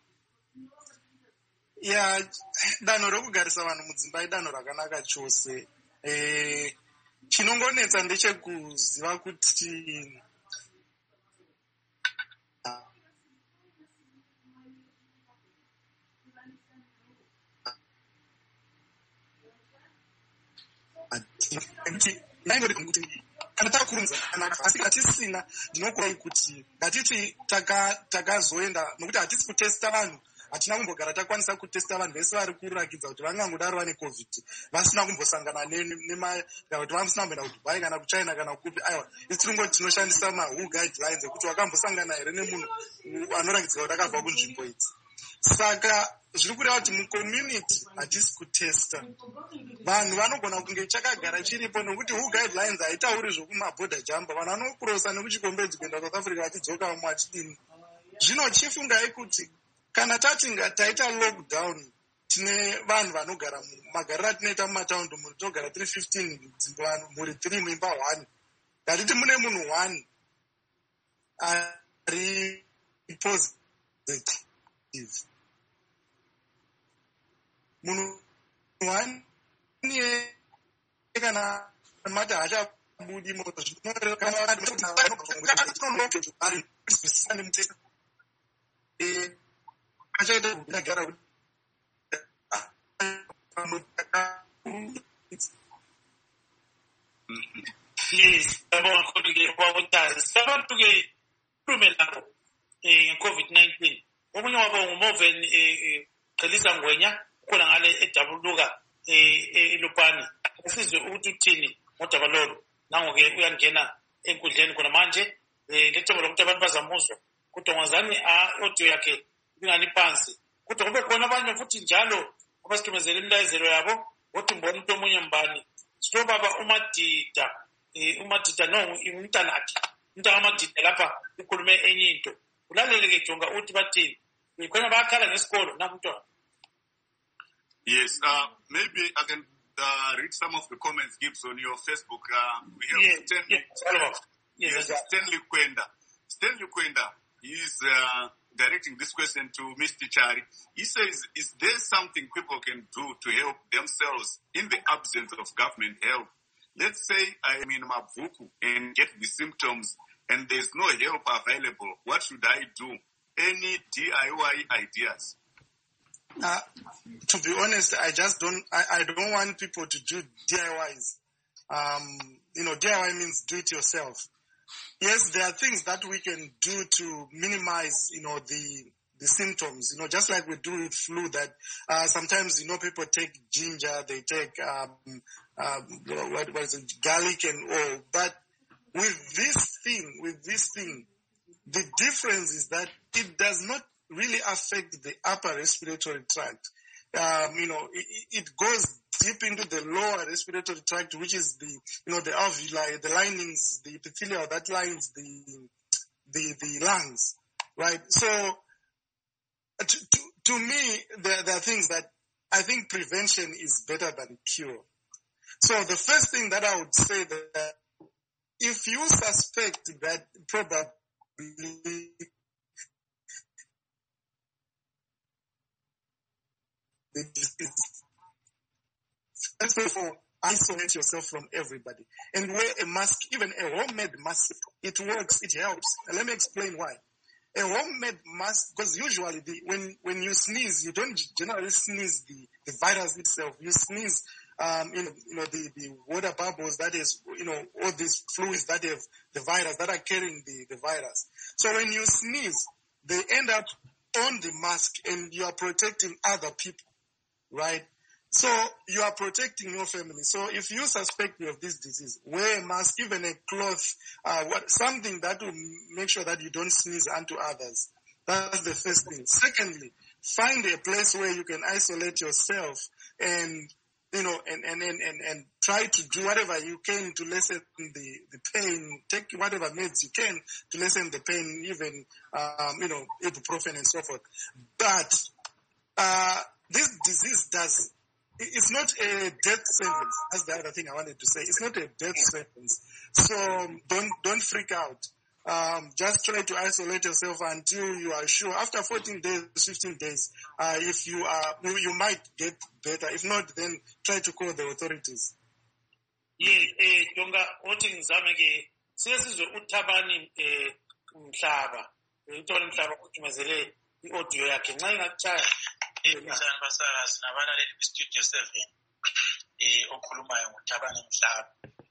Ya, danho rokugarisa vanhu mudzimba idanho rakanaka chose. E, chinongonetsa ndechekuziva kuti kana takurumza asi hatisina ndinokurai kuti ngatiti takazoenda nokuti hatisi kutesta vanhu, hatina kumbogara takwanisa kutesta vanhu vese vari kurakidza kuti vangangodaro vane covid vasina kumbosangana kuti vasina kumboenda kuDubai kana kuChina kana kupi. Aiwa, isi tiringoti tinoshandisa ma-W H O guidelines ekuti wakambosangana here nemunhu anorakidza kuti akabva kunzvimbo idzi. Saka zviri kureva kuti mucommunity hatisi kutesta. Vanhu vanogona kunge chakagara chiripo nokuti W H O guidelines haitauri zvokumaborder jumper. Vanhu vanokurosa nekuchikombedzi kuenda South Africa vachidzoka vamwe vachidini. Zvino chifungai kuti kana tatinga taita lockdown tine vanhu vanogara magariro atinoita mumataundi munhu tinogara tiri fifteen dzimba muri three muimba one. Ngatiti mune munhu one ari positive. Munhu one niye kana mata hachabudi moto zvinotaura kana kuti eh achaita kugara
yes abona kodwa kwakuthaza sabantu-ke khulume lapho eh COVID nineteen. Omunye wabo nguMoven eh Qhelisa Ngwenya khona ngale edabuluka eh eLupani. Asizwe ukuthi uthini ngodaba lolo. Nangoke uyangena enkundleni khona manje eh ngethemba lokuthi abantu bazamuzwa. Kodwa ngazani a audio yakhe ingani phansi. Kodwa kube khona abanye futhi njalo abasithumezela imlayezelo yabo othi mbona umuntu omunye mbani. Silo baba uMadida eh uMadida no umntanakhe. Umntana kaMadida lapha ikhulume enye into. Ulalele-ke Jonga uthi bathini. Khona bayakhala ngesikolo namntwana.
Yes, uh, maybe I can uh, read some of the comments, Gibbs, on your Facebook. Uh, we have
Yeah,
Stanley,
yeah,
yes,
yes,
Stanley Kwenda. Stanley Kwenda is uh, directing this question to Mister Chari. He says, is there something people can do to help themselves in the absence of government help? Let's say I am in Mavuku and get the symptoms and there's no help available. What should I do? Any D I Y ideas?
Uh, to be honest, I just don't, I, I don't want people to do D I Ys. Um, you know, D I Y means do it yourself. Yes, there are things that we can do to minimize, you know, the, the symptoms, you know, just like we do with flu that, uh, sometimes, you know, people take ginger, they take, um, um, what, what is it, garlic and all. But with this thing, with this thing, the difference is that it does not really affect the upper respiratory tract. Um, you know, it, it goes deep into the lower respiratory tract, which is the, you know, the alveoli, the linings, the epithelial that lines the, the, the lungs, right? So, to, to, to me, there, there are things that I think prevention is better than cure. So the first thing that I would say that if you suspect that probably the disease, first of all, isolate yourself from everybody and wear a mask, even a homemade mask. It works, it helps. And let me explain why. A homemade mask, because usually the, when, when you sneeze, you don't generally sneeze the, the virus itself. You sneeze, um, you know, you know the, the water bubbles, that is, you know, all these fluids that have the virus, that are carrying the, the virus. So when you sneeze, they end up on the mask and you are protecting other people, right? So you are protecting your family. So if you suspect you have this disease, wear a mask, even a cloth, uh, what, something that will make sure that you don't sneeze onto others. That's the first thing. Secondly, find a place where you can isolate yourself and, you know, and, and, and, and, and try to do whatever you can to lessen the, the pain. Take whatever meds you can to lessen the pain, even, um, you know, ibuprofen and so forth. But uh, this disease does, it's not a death sentence. That's the other thing I wanted to say. It's not a death sentence. So don't, don't freak out. Um, just try to isolate yourself until you are sure. After fourteen days, fifteen days, uh, if you are, you, you might get better. If not, then try to call the authorities.
Yeah, eh, Tonga, oti ngizame ke siyesizwe uThabani eh umhlaba. Uthola umhlaba kuthumezele i-audio yakhe nxa ingachaya.
Eh, msana basakazi nabalaleli kwi-Studio seven. Eh, okhulumayo nguThabani umhlaba.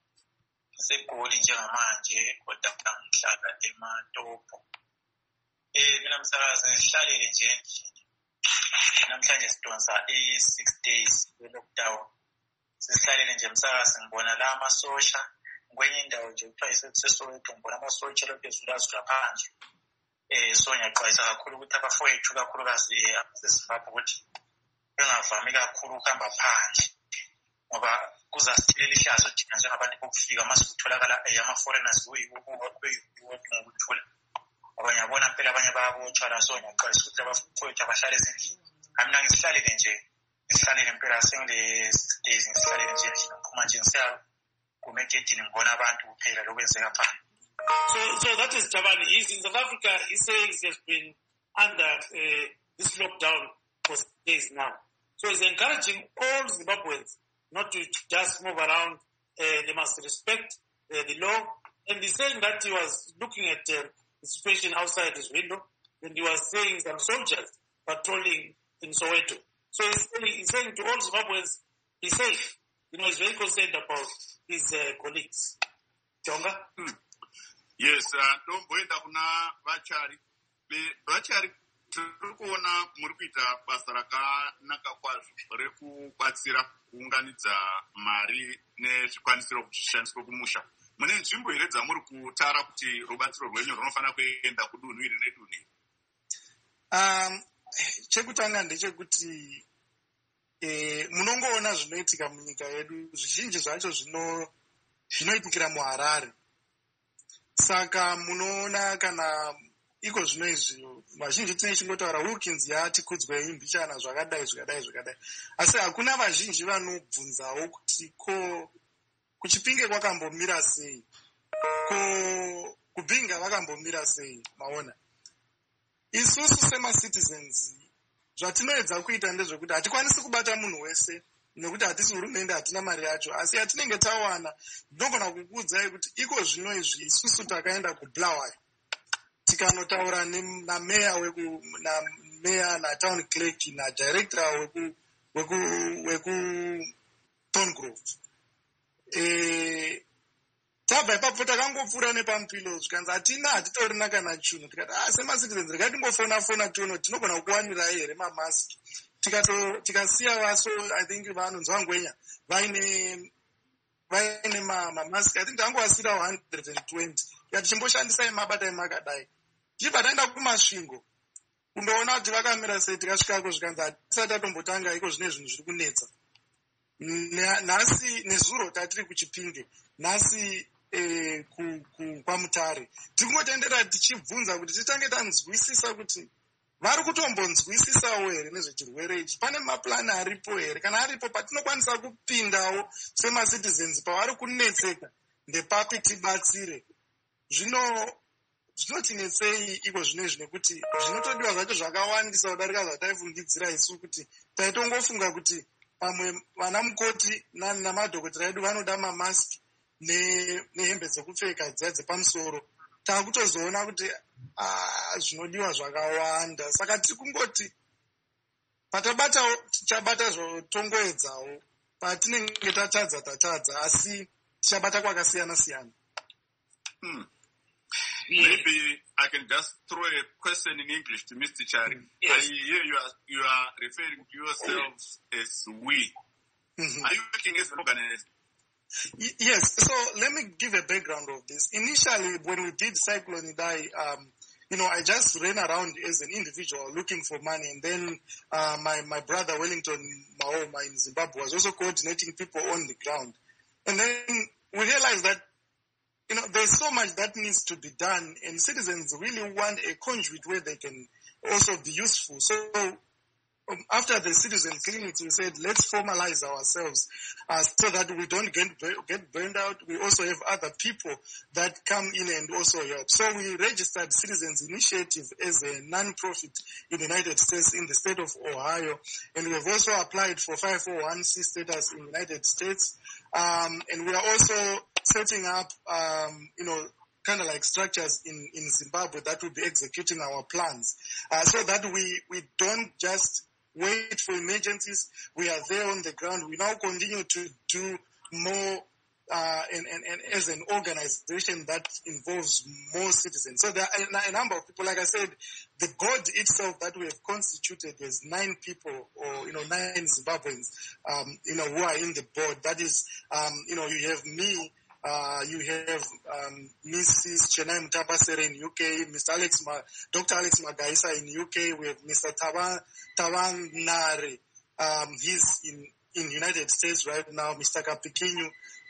Segoli njengamanje kodwa ngihlala eMatopo. Eh mina msakazi ngihlalele nje endlini. Namhlanje sidonsa i-six days lockdown. Sihlalele nje msakazi ngibona la amasosha kwenye indawo nje kuthiwa iseSoweto ngibona amasosha lokhu ezulazula phandle. Eh so ngiyaxwayisa kakhulu ukuthi abafowethu kakhulukazi abasesifapo ukuthi bengavami kakhulu ukuhamba phandle. Ngoba kuzasilela ihlazo thina njengabantu bokufika mase kutholakala ama-foreigners ngokuthula. Abanye yabona phela abanye bayabotshwa la so ngiyaxwayisa ukuthi abafowethu abahlale ezindlini. Mina ngisihlalele nje ngisihlalele impela sengile-six days ngisihlalele nje endlini ngiphuma nje ngisiya kumegedini ngibona abantu kuphela lokwenzeka phandle.
So, so that is Thabani. He's in South Africa. He says he has been under uh, this lockdown for days now. So he's encouraging all Zimbabweans not to just move around. Uh, they must respect uh, the law. And he's saying that he was looking at uh, the situation outside his window, and he was seeing some soldiers patrolling in Soweto. So he's saying, he's saying to all Zimbabweans, be safe. You know, he's very concerned about his uh, colleagues. Tonga?
Hmm. Yes, ndomboenda kuna vachari. Vachari tiri kuona muri kuita basa rakanaka kwazvo rekubatsira kuunganidza mari nezvikwanisiro zvishandiswa kumusha. Mune nzvimbo here dzamuri kutara kuti rubatsiro rwenyu runofanira kuenda kudunhu iri nedunhu iri?
Um, chekutanga ndechekuti eh, munongoona zvinoitika munyika yedu zvizhinji zvacho zvino zvinoitikira muHarare. Saka munoona kana iko zvino izvi vazhinji tinenge chingotaura Wilkins yati kudzwei mbichana zvakadai zvakadai zvakadai, asi hakuna vazhinji vanobvunzawo kuti ko kuChipinge kwakambomira sei, ko kuBinga vakambomira sei. Maona isusu semacitizens zvatinoedza kuita ndezvekuti hatikwanisi kubata munhu wese nekuti hatisi hurumende, hatina mari yacho, asi yatinenge tawana ndinogona kukuudzai kuti iko zvino izvi isusu takaenda kuBulawayo tikanotaura nameya weku nameya natown clerk nadirector weku weku weku Thorngrove. Eh tabva ipapo takangopfuura nepamupilo zvikanzi hatina hatitorina kana chinhu. Tikati ah semacitizens regai tingofona fona tione tinogona kukuwanirai here mamaski. Tikato tikasiya vaso I think vanonzi vangwenya vaine vaine mamaski I think tangowasira one hundred twenty. Yati chimboshandisai mabatai makadai. Chibva taenda kumasvingo kundoona kuti vakamira sei. Tikasvikako zvikanzi hatisati tatombotanga iko zvine zvinhu zviri kunetsa. Nhasi nezuro tatiri kuChipinge, nhasi eh, kwaMutare tikungotendera tichibvunza kuti titange tanzwisisa kuti vari kutombonzwisisawo here nezvechirwere ichi. Pane maplani aripo here? Kana aripo patinokwanisa kupindawo semacitizens pavari kunetseka ndepapi tibatsire. Zvino zvinotinetsei iko zvino izvi nekuti zvinotodiwa zvacho zvakawandisa kudarika zvataifungidzira isu kuti taitongofunga kuti pamwe vana mukoti namadhokotera edu vanoda mamaski nehembe dzekupfeka dziya dzepamusoro. Takutozoona kuti zvinodiwa zvakawanda. Saka tiri kungoti patabatawo tichabata zvotongoedzawo, patinenge tatadza tatadza, asi tichabata kwakasiyana siyana.
Hmm. Maybe I can just throw a question in English to Mister Chari.
Yes.
I hear you are, you are referring to yourselves as we. Mm-hmm. Are you working as an organization?
Y- yes. So let me give a background of this. Initially, when we did Cyclone Idai, um, you know, I just ran around as an individual looking for money. And then uh, my, my brother, Wellington Maoma in Zimbabwe, was also coordinating people on the ground. And then we realized that, you know, there's so much that needs to be done, and citizens really want a conduit where they can also be useful. So um, after the citizen clinics, we said, let's formalize ourselves uh, so that we don't get, get burned out. We also have other people that come in and also help. So we registered Citizens Initiative as a non-profit in the United States, in the state of Ohio. And we have also applied for five oh one c status in the United States. Um, and we are also setting up, um, you know, kind of like structures in, in Zimbabwe that will be executing our plans, uh, so that we, we don't just wait for emergencies. We are there on the ground. We now continue to do more, uh, and, and, and as an organization that involves more citizens. So there are a number of people. Like I said, the board itself that we have constituted is nine people, or, you know, nine Zimbabweans, um, you know, who are in the board. That is, um, you know, you have me, Uh, you have um, Missus Chenai Mutapasere in U K, Mister Alex, Ma- Doctor Alex Magaisa in U K. We have Mister Tawan Tawan Nare. Um, he's in in United States right now. Mister Kapikinyu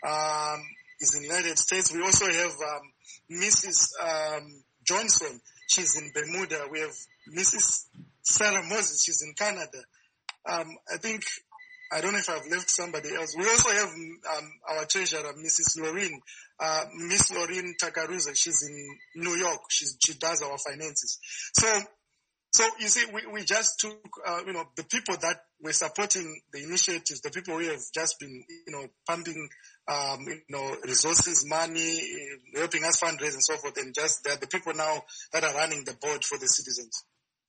um, is in United States. We also have um, Missus Um, Johnson. She's in Bermuda. We have Missus Sarah Moses. She's in Canada. Um, I think. I don't know if I've left somebody else. We also have um, our treasurer, Missus Lorraine, uh, Miss Lorraine Takaruza. She's in New York. She's, she does our finances. So, so you see, we, we just took, uh, you know, the people that were supporting the initiatives, the people who have just been, you know, pumping, um, you know, resources, money, helping us fundraise and so forth, and just they're the people now that are running the board for the citizens.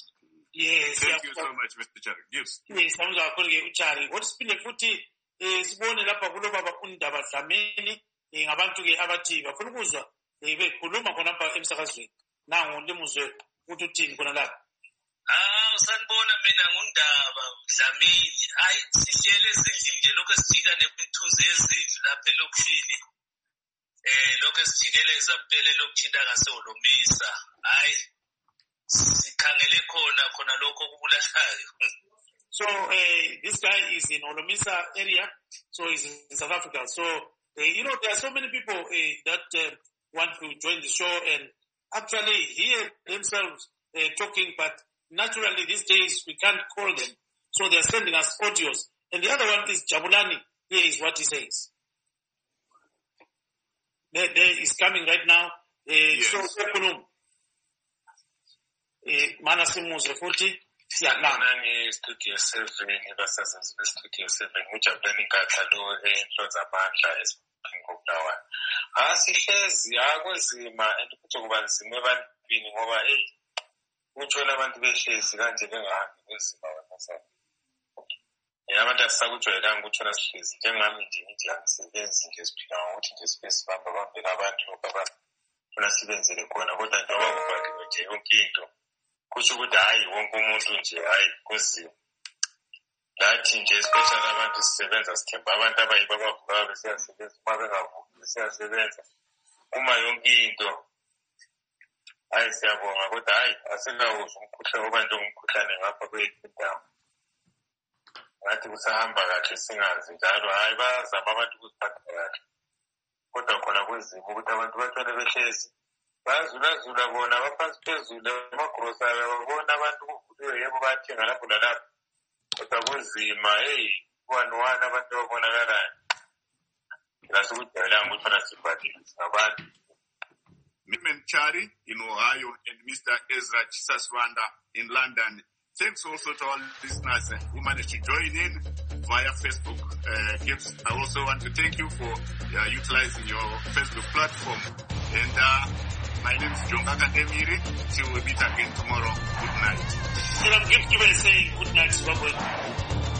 Yes,
Thank you so much, Mister Chari. Yes.
Yes, sawuza kakhulu ke uChari. Kodwa siphinde futhi eh sibone lapha kulo baba uNdaba Dlamini eh ngabantu ke abathi bafuna ukuzwa eh bekhuluma khona lapha emsakazweni. Nangu limuzwe ukuthi uthini khona lapha.
Ah, usanibona mina nguNdaba Dlamini. Hayi sihlele ezindlini nje lokho sijika nemthunzi yezindlu lapha elokushini. Eh lokho sijikeleza kuphela elokuthina kaseolomisa. Hayi sikhangele khona khona lokho kubulahlayo.
So uh, this guy is in Olomisa area, so he's in South Africa. So uh, you know there are so many people uh, that uh, want to join the show, and actually hear themselves uh, talking, but naturally these days we can't call them, so they are sending us audios. And the other one is Jabulani. Here is what he says. There, there is coming right now. Uh,
yes.
So Eh, mana simuze futhi
siyabona nge-studio seven basazenzi be-studio seven ujabulani nkatha lo entlo zamandla esingobulawayo. Ah sihlezi akwezima and futhi kuba nzima ebantwini ngoba hey uthola abantu behlezi kanje bengahambi kwezima wena. Yena abantu asakujwayelanga ukuthola sihlezi njengami nje ngithi angisebenzi nje siphila ngokuthi nje sibe sibamba bambela abantu lokho abafuna sibenzele khona, kodwa njengoba kufakiwe nje yonke into kusho ukuthi hayi wonke umuntu nje hayi kuzima. Lathi nje especially abantu sisebenza sithemba abantu abayibo abavukayo besiyasebenza, uma bengavuki besiyasebenza, uma yonke into hayi siyabonga, kodwa hayi asikawuzwa umkhuhlane obantu umkhuhlane ngapha kweyindawo. Ngathi kusahamba kahle singazi njalo, hayi bazama abantu ukuziphatha kahle, kodwa khona kuzima ukuthi abantu batshone behlezi bazulazula bona baphansi phezulu emagrosari babona abantu kuvuliwe yebo bayathenga lapho lalapho, kodwa kuzima. Hey one one abantu babonakalayo lasukujayelanga ukuthi fana sibhathile singabantu.
Mister Chari in Ohio and Mister Ezra Chisaswanda in London. Thanks also to all listeners who managed to join in via Facebook. Uh, Gibbs, I also want to thank you for uh, utilizing your Facebook platform. And uh, my name is Jongaka Demiri. Till we meet again tomorrow. Good night.
Gibbs, give us a good night, Zimbabwe.